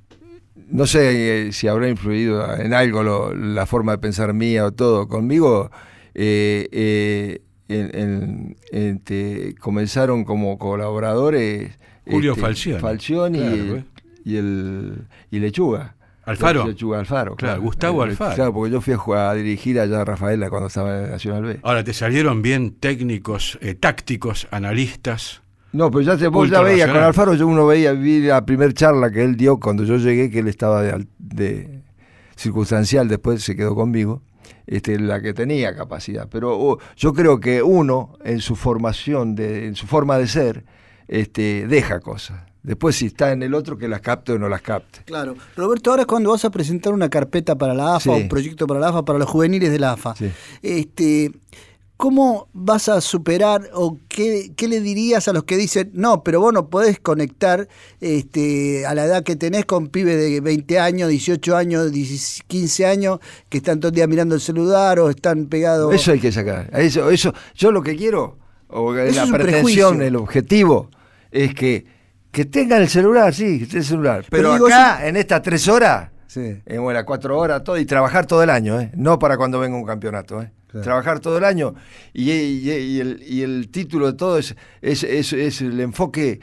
no sé eh, si habrá influido en algo lo- la forma de pensar mía o todo. Conmigo eh, eh, en- en- en- te- comenzaron como colaboradores Julio este, Falcioni. Falcioni Claro, y, el, ¿eh? y, el, y Lechuga. Alfaro. Lechuga Alfaro. Claro, Gustavo Eh, Alfaro. Claro, porque yo fui a, jugar, a dirigir allá a Rafaela cuando estaba en Nacional B. Ahora, te salieron bien técnicos, eh, tácticos, analistas. No, pero ya te, vos ya Ultra veías, con racional. Alfaro yo uno veía, vi la primer charla que él dio cuando yo llegué, que él estaba de, al- de circunstancial, después se quedó conmigo, este, la que tenía capacidad. Pero oh, yo creo que uno, en su formación, de, en su forma de ser, este, deja cosas. Después si está en el otro, que las capte o no las capte. Claro. Roberto, ahora es cuando vas a presentar una carpeta para la A F A, Sí. un proyecto para la A F A, para los juveniles de la A F A. Sí. Este, ¿cómo vas a superar o qué, qué le dirías a los que dicen, no, pero vos no podés conectar este, a la edad que tenés con pibes de veinte años, dieciocho años, diez, quince años, que están todo el día mirando el celular o están pegados? Eso hay que sacar. Eso, eso, yo lo que quiero, o Eso la es un pretensión, prejuicio. el objetivo, es que, que tengan el celular, sí, que tengan el celular. Pero, Pero digo, acá, en estas tres horas, Sí. en bueno, cuatro horas, todo, y trabajar todo el año, ¿eh? No para cuando venga un campeonato, ¿eh? Claro. Trabajar todo el año. Y, y- y el, y el título de todo es, es, es, es el enfoque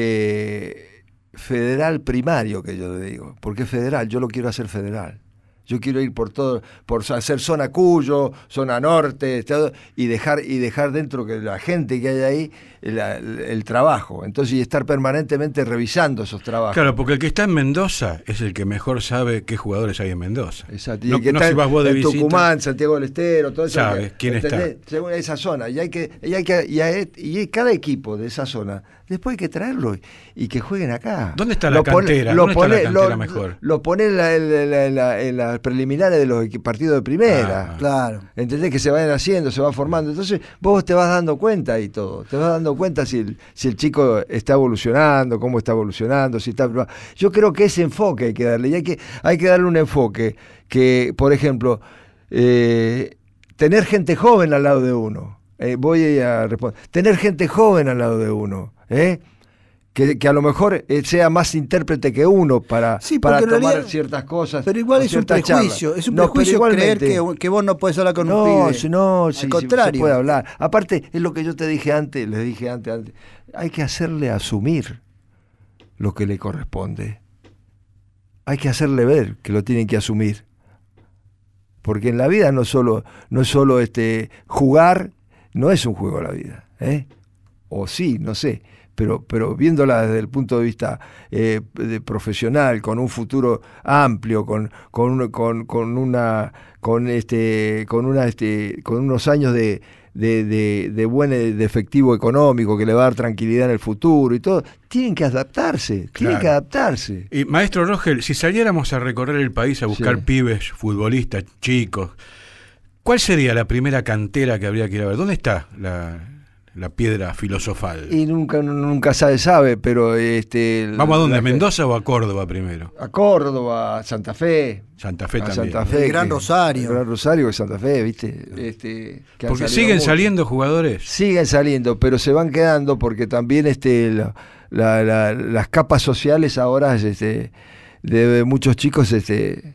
eh, federal primario que yo le digo. Porque es federal, yo lo quiero hacer federal. Yo quiero ir por todo, por hacer zona Cuyo, zona norte, todo, y dejar y dejar dentro que la gente que hay ahí la- el, el trabajo. Entonces, y estar permanentemente revisando esos trabajos. Claro, porque el que está en Mendoza es el que mejor sabe qué jugadores hay en Mendoza. Exacto. Y No, el que no está si vas vos de en visita. Tucumán, Santiago del Estero, todo eso. Sabe que- quién ¿entendés? está. Según esa zona. Y hay que, y hay que, y hay- y cada equipo de esa zona, después hay que traerlo y, y que jueguen acá. ¿Dónde está la Lo pone- cantera? lo ¿Dónde está la pone- cantera lo- mejor? Lo pone en, la- en la- en la- en la- en las preliminares de los equi- partidos de primera. Ah. Claro. ¿Entendés? Que se vayan haciendo, se va formando. Entonces vos te vas dando cuenta y todo. Te vas dando cuenta si el, si el chico está evolucionando, cómo está evolucionando, si está... Yo creo que ese enfoque hay que darle. Y hay que, hay que darle un enfoque que, por ejemplo, eh, tener gente joven al lado de uno. Eh, voy a responder. Tener gente joven al lado de uno. ¿eh? Que, que a lo mejor eh, sea más intérprete que uno para, Sí, para porque en tomar realidad- ciertas cosas. Pero igual o es un ciertas prejuicio, charlas. es un No, pero prejuicio creer igualmente- que, que vos no podés hablar con un no, pibe. si no, Al si- si contrario. se puede hablar. Aparte, es lo que yo te dije antes, les dije antes, antes. Hay que hacerle asumir lo que le corresponde. Hay que hacerle ver que lo tienen que asumir. Porque en la vida no solo, no es solo este, jugar, no es un juego la vida. ¿eh? O sí, no sé. Pero, pero viéndola desde el punto de vista eh, de profesional, con un futuro amplio, con, con, un- con, con una con este con una este con unos años de, de, de, de buen de efectivo económico que le va a dar tranquilidad en el futuro y todo, tienen que adaptarse, tienen Claro. que adaptarse. Y maestro Rogel, si saliéramos a recorrer el país a buscar Sí. pibes, futbolistas, chicos, ¿cuál sería la primera cantera que habría que ir a ver? ¿Dónde está la, la piedra filosofal? Y nunca nunca sabe sabe, pero este ¿Vamos a dónde? la- ¿A Mendoza o a Córdoba primero? A Córdoba, a Santa Fe. Santa Fe a también. Santa Fe, El Gran que- Rosario. El Gran Rosario de Santa Fe, ¿viste? Este, que han Porque salido siguen muchos. saliendo jugadores. Siguen saliendo, pero se van quedando porque también este, la- la- la- las capas sociales ahora este, de muchos chicos este,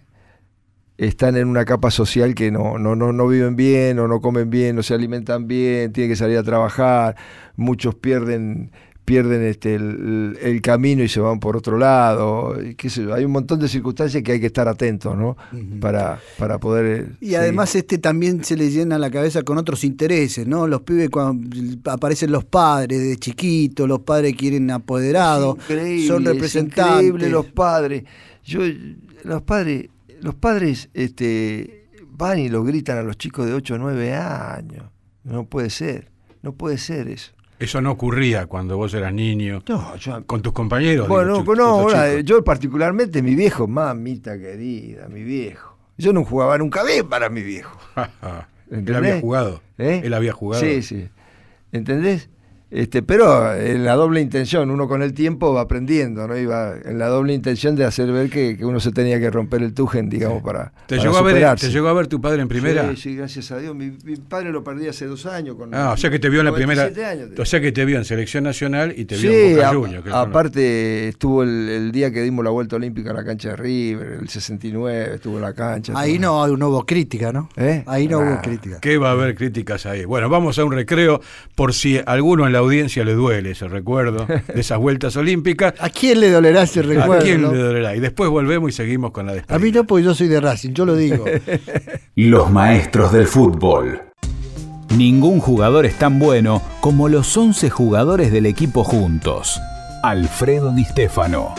están en una capa social que no, no, no, no viven bien, o no comen bien, no se alimentan bien, tienen que salir a trabajar, muchos pierden pierden este el, el camino y se van por otro lado, y qué sé yo, hay un montón de circunstancias que hay que estar atentos, ¿no? Uh-huh. para, para poder y seguir. Además este también se le llena la cabeza con otros intereses, ¿no? Los pibes cuando aparecen los padres de chiquitos, los padres quieren apoderados, son representantes. Es increíble los padres. Yo los padres, los padres este van y los gritan a los chicos de ocho o nueve años. No puede ser, no puede ser eso. Eso no ocurría cuando vos eras niño, no, yo, con tus compañeros. Bueno, digo, no, ahora, yo particularmente, mi viejo, mamita querida, mi viejo. Yo no jugaba nunca bien para mi viejo. Él había jugado. ¿Eh? Él había jugado. Sí, sí. ¿Entendés? Este, pero en la doble intención, uno con el tiempo va aprendiendo, ¿no? Iba en la doble intención de hacer ver que, que uno se tenía que romper el tujen, digamos, sí. para, ¿Te, para llegó a ver, ¿Te llegó a ver tu padre en primera? Sí, sí, gracias a Dios. Mi, mi padre lo perdí hace dos años. Con ah, o sea que te vio en la primera. Años, o sea que te vio en Selección Nacional y te sí, vio en Boca Juniors. A, aparte, estuvo el, el día que dimos la vuelta olímpica en la cancha de River, el sesenta y nueve, estuvo en la cancha. Ahí no, no hubo crítica, ¿no? ¿Eh? Ahí no ah, hubo crítica. ¿Qué va a haber críticas ahí? Bueno, vamos a un recreo por si a alguno en la audiencia le duele ese recuerdo de esas vueltas olímpicas. ¿A quién le dolerá ese recuerdo? ¿A quién ¿no? le dolerá? Y después volvemos y seguimos con la despedida. A mí no, porque yo soy de Racing, yo lo digo. Los maestros del fútbol. Ningún jugador es tan bueno como los once jugadores del equipo juntos. Alfredo Di Stéfano.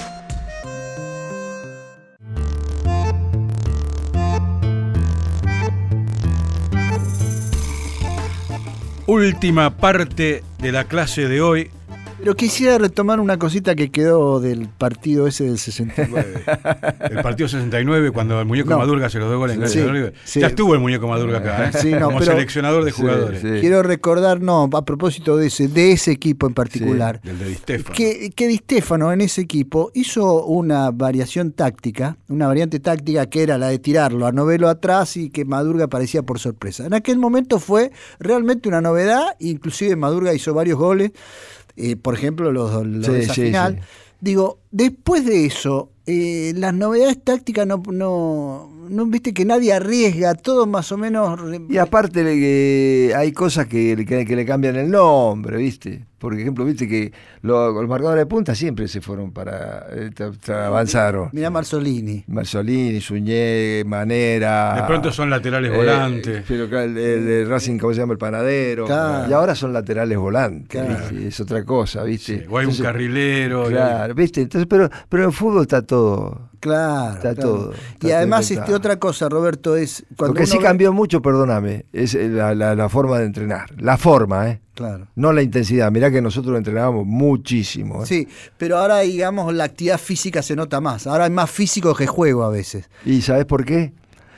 Última parte de la clase de hoy. Pero quisiera retomar una cosita que quedó del partido ese del sesenta y nueve. El partido sesenta y nueve, cuando el muñeco no. Madurga se los dio goles en sí, Gales. Sí. Ya estuvo el muñeco Madurga acá, ¿eh? Sí, no, como pero, seleccionador de jugadores. Sí, sí. Quiero recordar, no, a propósito de ese, de ese equipo en particular, sí, del de Di Stéfano. Que, que Di Stéfano en ese equipo hizo una variación táctica, una variante táctica que era la de tirarlo a Novelo atrás y que Madurga aparecía por sorpresa. En aquel momento fue realmente una novedad, inclusive Madurga hizo varios goles. Eh, por ejemplo, los, los sí, de esa sí, final. Sí. Digo, después de eso, eh, las novedades tácticas no, no, no, viste que nadie arriesga, todo más o menos. Y aparte que hay cosas que, que, que le cambian el nombre, ¿viste? Por ejemplo, viste que los, los marcadores de punta siempre se fueron para. Eh, tra, tra, avanzaron. Mirá Marzolini. Marzolini, Suñé, Manera. De pronto son laterales eh, volantes. Pero el, el, el Racing, ¿cómo se llama? El Panadero. Claro. Y ahora son laterales volantes. Claro. Es otra cosa, ¿viste? Sí, o hay Entonces, un carrilero. Claro, y... ¿viste? Entonces, pero, pero en fútbol está todo. Claro. Está claro. todo. Está y además, todo este, otra cosa, Roberto, es. Cuando Lo que sí ve... cambió mucho, perdóname, es la, la, la forma de entrenar. La forma, ¿eh? Claro. No la intensidad. Mirá que nosotros entrenábamos muchísimo. ¿eh? Sí, pero ahora, digamos, la actividad física se nota más. Ahora hay más físico que juego a veces. ¿Y sabés por qué?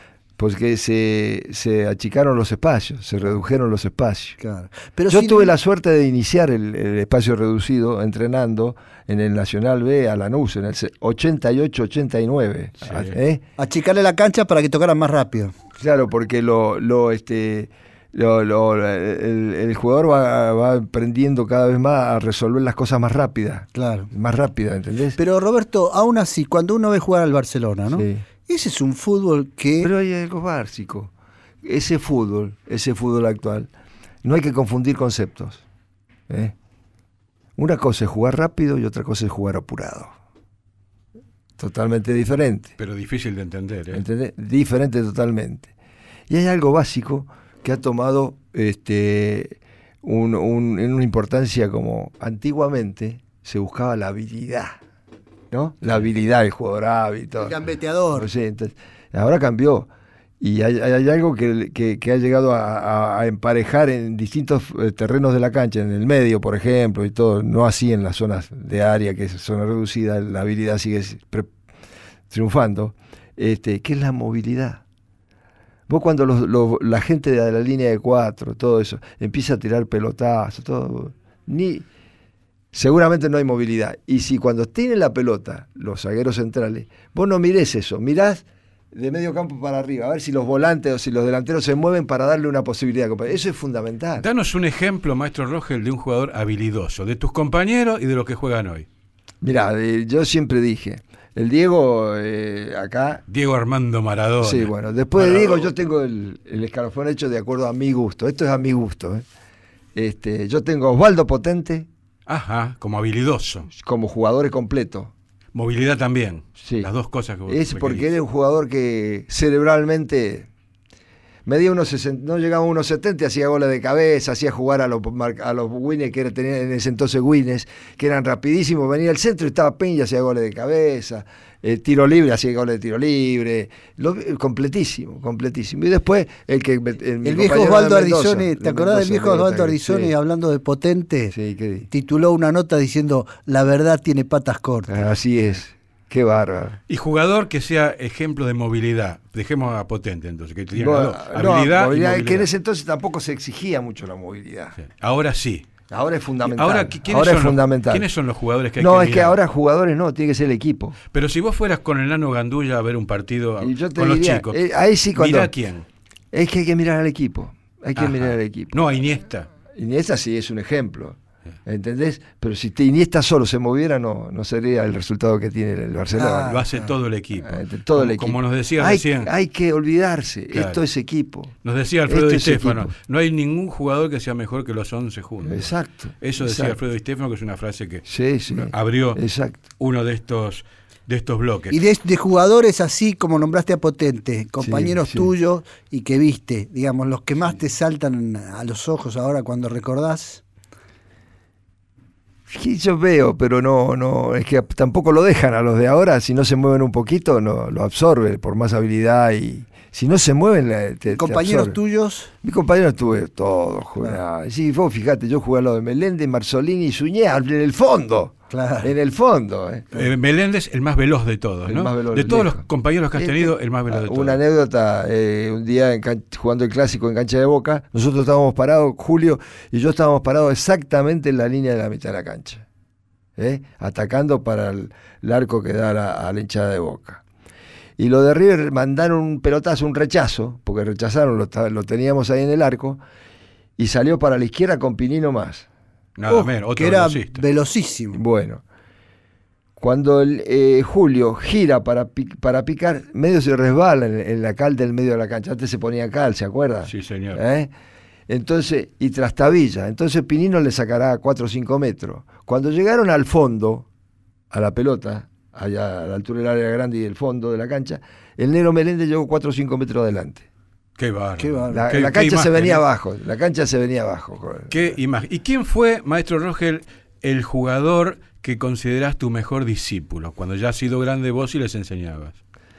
Porque se, se achicaron los espacios, se redujeron los espacios. Claro. Pero Yo si tuve no... la suerte de iniciar el, el espacio reducido entrenando en el Nacional B a Lanús, en el ochenta y ocho ochenta y nueve. Sí. ¿eh? Achicarle la cancha para que tocaran más rápido. Claro, porque lo... lo este Lo, lo, el, el jugador va, va aprendiendo cada vez más a resolver las cosas más rápidas. Claro. Más rápidas, ¿entendés? Pero Roberto, aún así, cuando uno ve jugar al Barcelona, ¿no? Sí. Ese es un fútbol que... Pero hay algo básico. Ese fútbol, ese fútbol actual, no hay que confundir conceptos. ¿eh? Una cosa es jugar rápido y otra cosa es jugar apurado. Totalmente diferente. Pero difícil de entender, ¿eh? ¿Entendés? Diferente totalmente. Y hay algo básico que ha tomado este, un, un, en una importancia como antiguamente se buscaba la habilidad, ¿no? La habilidad del jugador hábil. El gambeteador. Sí, entonces, ahora cambió. Y hay, hay algo que, que, que ha llegado a, a, a emparejar en distintos terrenos de la cancha, en el medio, por ejemplo, y todo, no así en las zonas de área, que es zona reducida, la habilidad sigue pre, triunfando, este, que es la movilidad. Vos cuando los, los, la gente de la línea de cuatro, todo eso, empieza a tirar pelotazos, todo, ni, seguramente no hay movilidad. Y si cuando tienen la pelota, los zagueros centrales, vos no mirés eso, mirás de medio campo para arriba, a ver si los volantes o si los delanteros se mueven para darle una posibilidad. Eso es fundamental. Danos un ejemplo, maestro Rogel, de un jugador habilidoso, de tus compañeros y de los que juegan hoy. Mirá, eh, yo siempre dije, el Diego eh, acá... Diego Armando Maradona. Sí, bueno, después Maradona. de Diego yo tengo el, el escalafón hecho de acuerdo a mi gusto. Esto es a mi gusto. ¿eh? Este, yo tengo a Osvaldo Potente, Ajá, como habilidoso. como jugador completo. Movilidad también. Sí. Las dos cosas que vos Es porque requerís. era un jugador que cerebralmente medía unos sesenta, no llegaba a unos setenta, hacía goles de cabeza, hacía jugar a los, a los Winnes, que era, tenía en ese entonces Winnes, que eran rapidísimos, venía al centro y estaba Peña, hacía goles de cabeza, eh, tiro libre, hacía goles de tiro libre, lo, completísimo, completísimo. Y después el que... El, el viejo Osvaldo Ardizone, ¿te acordás del viejo Osvaldo Ardizone, sí, hablando de potente? Sí, ¿qué? Tituló una nota diciendo, la verdad tiene patas cortas. Así es. Qué bárbaro. Y jugador que sea ejemplo de movilidad. Dejemos a Potente entonces, que tenía No, las dos, no, habilidad, movilidad, y movilidad. que en ese entonces tampoco se exigía mucho la movilidad. Sí. Ahora sí. Ahora es fundamental. Ahora, ¿quiénes, ahora son es los, fundamental. ¿quiénes son los jugadores que hay no, que es que mirar? ahora jugadores no, tiene que ser el equipo. Pero si vos fueras con el Nano Gandulla a ver un partido Y yo te con diría, los chicos, eh, ahí sí cuando, mirá quién. Es que hay que mirar al equipo. Hay que Ajá. mirar al equipo. No, a Iniesta. Iniesta sí es un ejemplo. ¿Entendés? Pero si te Iniesta solo se moviera, no, no sería el resultado que tiene el Barcelona. Ah, Lo hace todo el equipo. Eh, todo el como, equipo. como nos decía hay, recién. hay que olvidarse, Claro. esto es equipo. Nos decía Alfredo Esto Di es Stéfano, equipo. no hay ningún jugador que sea mejor que los once juntos. Exacto. Eso decía exacto. Alfredo Di Stéfano, que es una frase que Sí, sí. abrió Exacto. uno de estos de estos bloques. Y de, de jugadores así como nombraste a Potente, compañeros Sí, sí. tuyos y que viste, digamos, los que más te saltan a los ojos ahora cuando recordás. Sí, yo veo, pero no, no, es que tampoco lo dejan a los de ahora, si no se mueven un poquito, no, lo absorbe por más habilidad y si no se mueven, te, te Compañeros absorbe. tuyos. Mis compañeros tuve todos, jugaban. Sí, vos fíjate, yo jugué a lo de Meléndez, Marzolini y Suñé, en el fondo. Claro. En el fondo. Eh. Eh, Meléndez, el más veloz de todos, El ¿no? más veloz, de todos lejos. los compañeros que has Este, tenido, el más veloz de todos. Una anécdota, eh, un día en can- jugando el clásico en cancha de Boca, nosotros estábamos parados, Julio y yo estábamos parados exactamente en la línea de la mitad de la cancha. ¿Eh? Atacando para el, el arco que da a la, a la hinchada de Boca. Y lo de River mandaron un pelotazo, un rechazo, porque rechazaron, lo, lo teníamos ahí en el arco, y salió para la izquierda con Pinino más. Nada Oh, menos, otro que era velocista. velocísimo. Bueno, cuando el, eh, Julio gira para, pi- para picar, medio se resbala en, en la cal del medio de la cancha. Antes se ponía cal, ¿se acuerda? Sí, señor. ¿Eh? Entonces, y trastabilla. Entonces Pinino le sacará cuatro o cinco metros. Cuando llegaron al fondo, a la pelota, allá a la altura del área grande y el fondo de la cancha, el Negro Meléndez llegó cuatro o cinco metros adelante. Qué bárbaro. Qué bárbaro. La, Qué- la qué cancha se imagen, venía ¿eh? abajo. La cancha se venía abajo. Qué imagen. ¿Y quién fue, maestro Rogel, el jugador que considerás tu mejor discípulo? Cuando ya has sido grande vos y les enseñabas.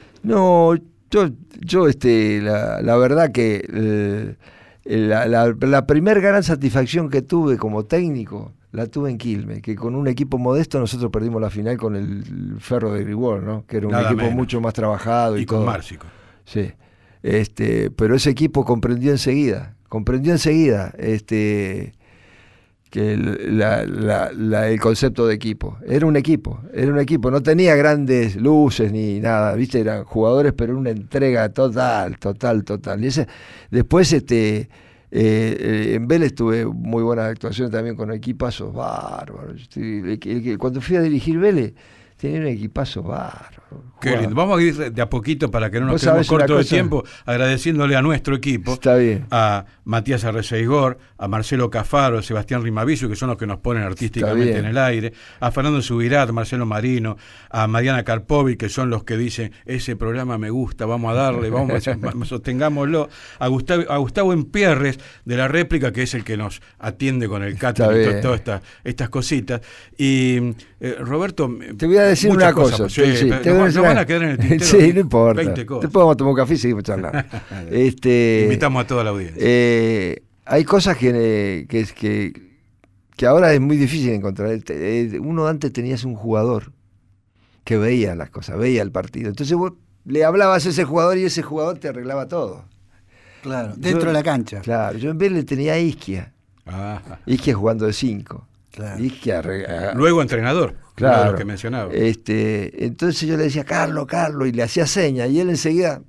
No, yo, yo este, la, la verdad que eh, la, la, la primer gran satisfacción que tuve como técnico la tuve en Quilmes, que con un equipo modesto nosotros perdimos la final con el Ferro de Grigol, ¿no? Que era un Nada equipo menos. mucho más trabajado y, Y con todo. Márcico. Sí. Este, pero ese equipo comprendió enseguida, comprendió enseguida este que el, la, la, la, el concepto de equipo. Era un equipo, era un equipo, no tenía grandes luces ni nada, viste, eran jugadores, pero una entrega total, total, total. Y ese, después este eh, eh, en Vélez tuve muy buenas actuaciones también con equipazos bárbaros. El, el, el, cuando fui a dirigir Vélez, tenía un equipazo bárbaro. Qué lindo. Vamos a ir de a poquito para que no nos ¿Vos quedemos sabés una cortos de cosa? tiempo, agradeciéndole a nuestro equipo, Está bien. a Matías Arreceigor, a Marcelo Cafaro, a Sebastián Rimavicio, que son los que nos ponen artísticamente bien. en el aire, a Fernando Subirat, Marcelo Marino, a Mariana Karpovic, que son los que dicen, ese programa me gusta, vamos a darle, vamos a, sostengámoslo, a Gustavo, a Gustavo Empierres, de La Réplica, que es el que nos atiende con el catering y to- bien. todas esta, estas cositas. Y eh, Roberto, Te voy a decir muchas una cosa. cosas, sí, sí, sí, nos te voy a van- decir nos van una- a quedar en el tintero Sí, no importa. veinte cosas. Después vamos a tomar un café y seguimos charlando. este, Invitamos a toda la audiencia. eh, hay cosas que, que, que, que ahora es muy difícil encontrar. Eh, Uno antes tenías un jugador que veía las cosas, veía el partido. Entonces vos le hablabas a ese jugador y ese jugador te arreglaba todo. Claro, dentro Yo- de la cancha. Claro, yo en vez le tenía a Isquia. Ajá. Isquia jugando de cinco. Claro. Isquia arre- Luego entrenador, uno de Claro. los que mencionaba. Este, entonces yo le decía, Carlos, Carlos, y le hacía seña, y él enseguida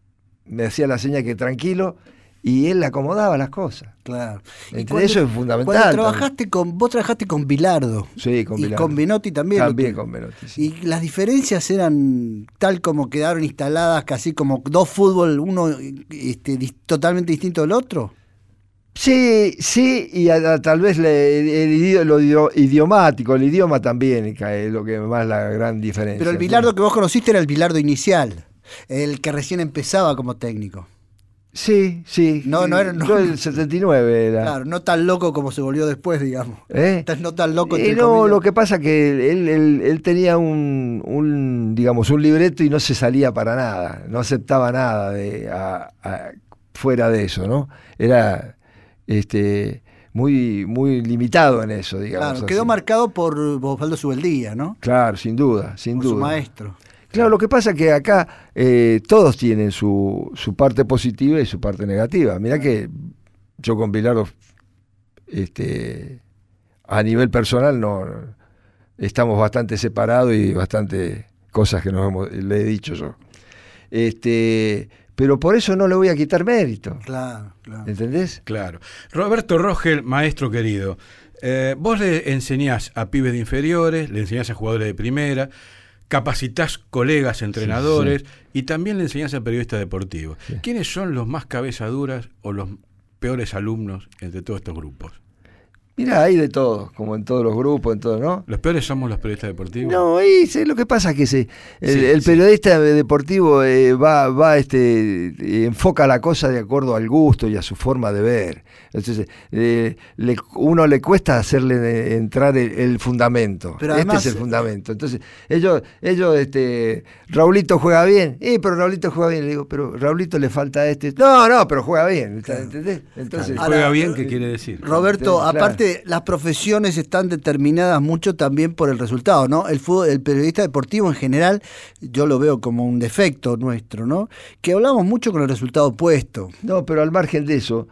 me hacía la seña que tranquilo, y él le acomodaba las cosas. Claro. Entre cuando- eso es fundamental. Cuando trabajaste con, vos trabajaste con Bilardo. Sí, con y Bilardo. con Benotti también. También lo- con Menotti, sí. Y las diferencias eran tal como quedaron instaladas, casi como dos fútbol, uno este, dis- totalmente distinto del otro. Sí, sí, y a, a, tal vez le, el, el, lo idiomático, el idioma también es lo que más la gran diferencia. Pero el Bilardo, ¿sí?, que vos conociste era el Bilardo inicial, el que recién empezaba como técnico. Sí, sí. No, no era. No, yo el setenta y nueve era. Claro, no tan loco como se volvió después, digamos. ¿Eh? No tan loco. Eh, no, comillas. Lo que pasa que él, él, él tenía un, un, digamos, un libreto y no se salía para nada, no aceptaba nada de a, a, fuera de eso, ¿no? Era este muy, muy limitado en eso, digamos. Claro, quedó así. marcado por Osvaldo Subeldía, ¿no? Claro, sin duda, sin por duda. Su maestro. Claro, lo que pasa es que acá eh, todos tienen su, su parte positiva y su parte negativa. Mirá que yo con Bilardo, este, a nivel personal, no estamos bastante separados y bastante cosas que nos hemos, le he dicho yo. Este, pero por eso no le voy a quitar mérito. Claro, claro. ¿Entendés? Claro. Roberto Rogel, maestro querido, eh, vos le enseñás a pibes de inferiores, le enseñás a jugadores de primera, capacitás colegas, entrenadores, sí, sí. y también le enseñás a periodistas deportivos. Sí. ¿Quiénes son los más cabezaduras o los peores alumnos entre todos estos grupos? Mira, hay de todo, como en todos los grupos, en todo, ¿no? ¿Los peores somos los periodistas deportivos? No, y sí, lo que pasa es que se, el, sí, el sí. periodista deportivo eh, va, va este, eh, enfoca la cosa de acuerdo al gusto y a su forma de ver. Entonces, eh, le, uno le cuesta hacerle entrar el, el fundamento. Pero además, este es el fundamento. Entonces, ellos, ellos este, Raulito juega bien. Eh, pero Raulito juega bien. Le digo, pero Raulito le falta este. No, no, pero juega bien. Claro. ¿Entendés? Entonces, claro. ¿Juega bien? ¿Qué quiere decir? Roberto, claro. aparte, las profesiones están determinadas mucho también por el resultado, ¿no? El fútbol, el periodista deportivo en general, yo lo veo como un defecto nuestro, ¿no? Que hablamos mucho con el resultado opuesto. No, pero al margen de eso,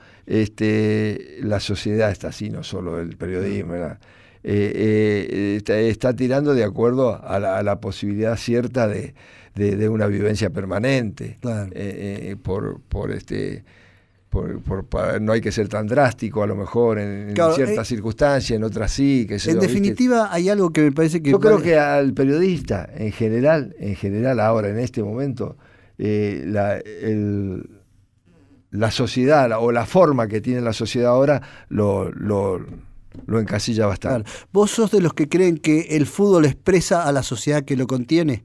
este, la sociedad está así, no solo el periodismo, ¿verdad? Eh, eh, está, está tirando de acuerdo a la, a la posibilidad cierta de, de, de una vivencia permanente. Claro. Eh, eh, por, por este... Por, por, por, no hay que ser tan drástico a lo mejor en, claro, en ciertas eh, circunstancias, en otras sí. Que en definitiva, ¿viste? Hay algo que me parece que... Yo creo que al periodista, en general, en general ahora, en este momento, eh, la, el, la sociedad la, o la forma que tiene la sociedad ahora lo, lo, lo encasilla bastante. Claro. ¿Vos sos de los que creen que el fútbol expresa a la sociedad que lo contiene?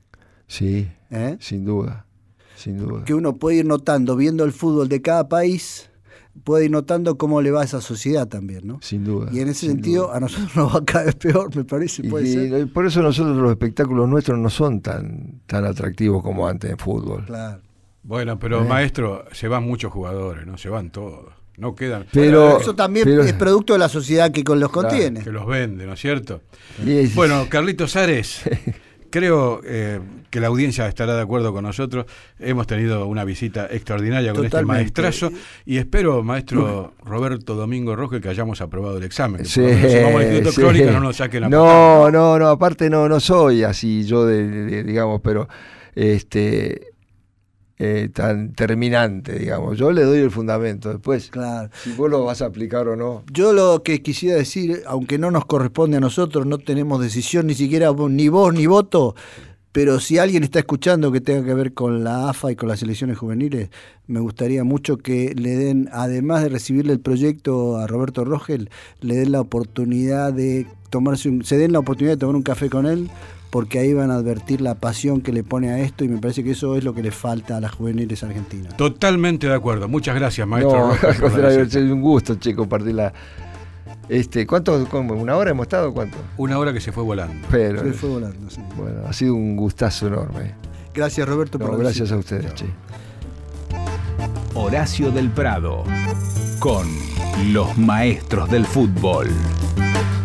Sí, ¿Eh? sin duda. Sin duda. Que uno puede ir notando, viendo el fútbol de cada país, puede ir notando cómo le va a esa sociedad también, ¿no? Sin duda. Y en ese sin sentido, duda. a nosotros nos va cada vez peor, me parece. Puede y, ser. Y por eso nosotros los espectáculos nuestros no son tan, tan atractivos como antes en fútbol. Claro. Bueno, pero ¿Eh? maestro, se van muchos jugadores, ¿no? Se van todos. No quedan. Pero, bueno, eso también pero, es producto de la sociedad que con los claro, contiene. Que los vende, ¿no es cierto? Es, bueno, Carlitos Ares, creo eh, que la audiencia estará de acuerdo con nosotros. Hemos tenido una visita extraordinaria con Totalmente. este maestrazo y espero, maestro Roberto Domingo Rogel, que hayamos aprobado el examen. Sí, si vamos al Instituto sí. Crónica no nos saquen a No, patada. no, no, aparte no, no soy así yo, de, de, digamos, pero este... Eh, tan terminante, digamos. Yo le doy el fundamento. Después, Claro. si vos lo vas a aplicar o no. Yo lo que quisiera decir, aunque no nos corresponde a nosotros, no tenemos decisión ni siquiera ni voz ni voto, pero si alguien está escuchando que tenga que ver con la A F A y con las selecciones juveniles, me gustaría mucho que le den, además de recibirle el proyecto a Roberto Rogel, le den la oportunidad de tomarse un, se den la oportunidad de tomar un café con él, porque ahí van a advertir la pasión que le pone a esto y me parece que eso es lo que le falta a las juveniles argentinas. Totalmente de acuerdo. Muchas gracias, maestro No, Rogel, al por la contrario, visita. es un gusto, che, compartir la... Este, ¿cuánto? ¿Cómo? ¿Una hora hemos estado? ¿Cuánto? Una hora que se fue volando. Pero, Se fue volando, sí. bueno, ha sido un gustazo enorme. Gracias, Roberto, No, por la gracias visita. a ustedes, che. Horacio del Prado, con los maestros del fútbol.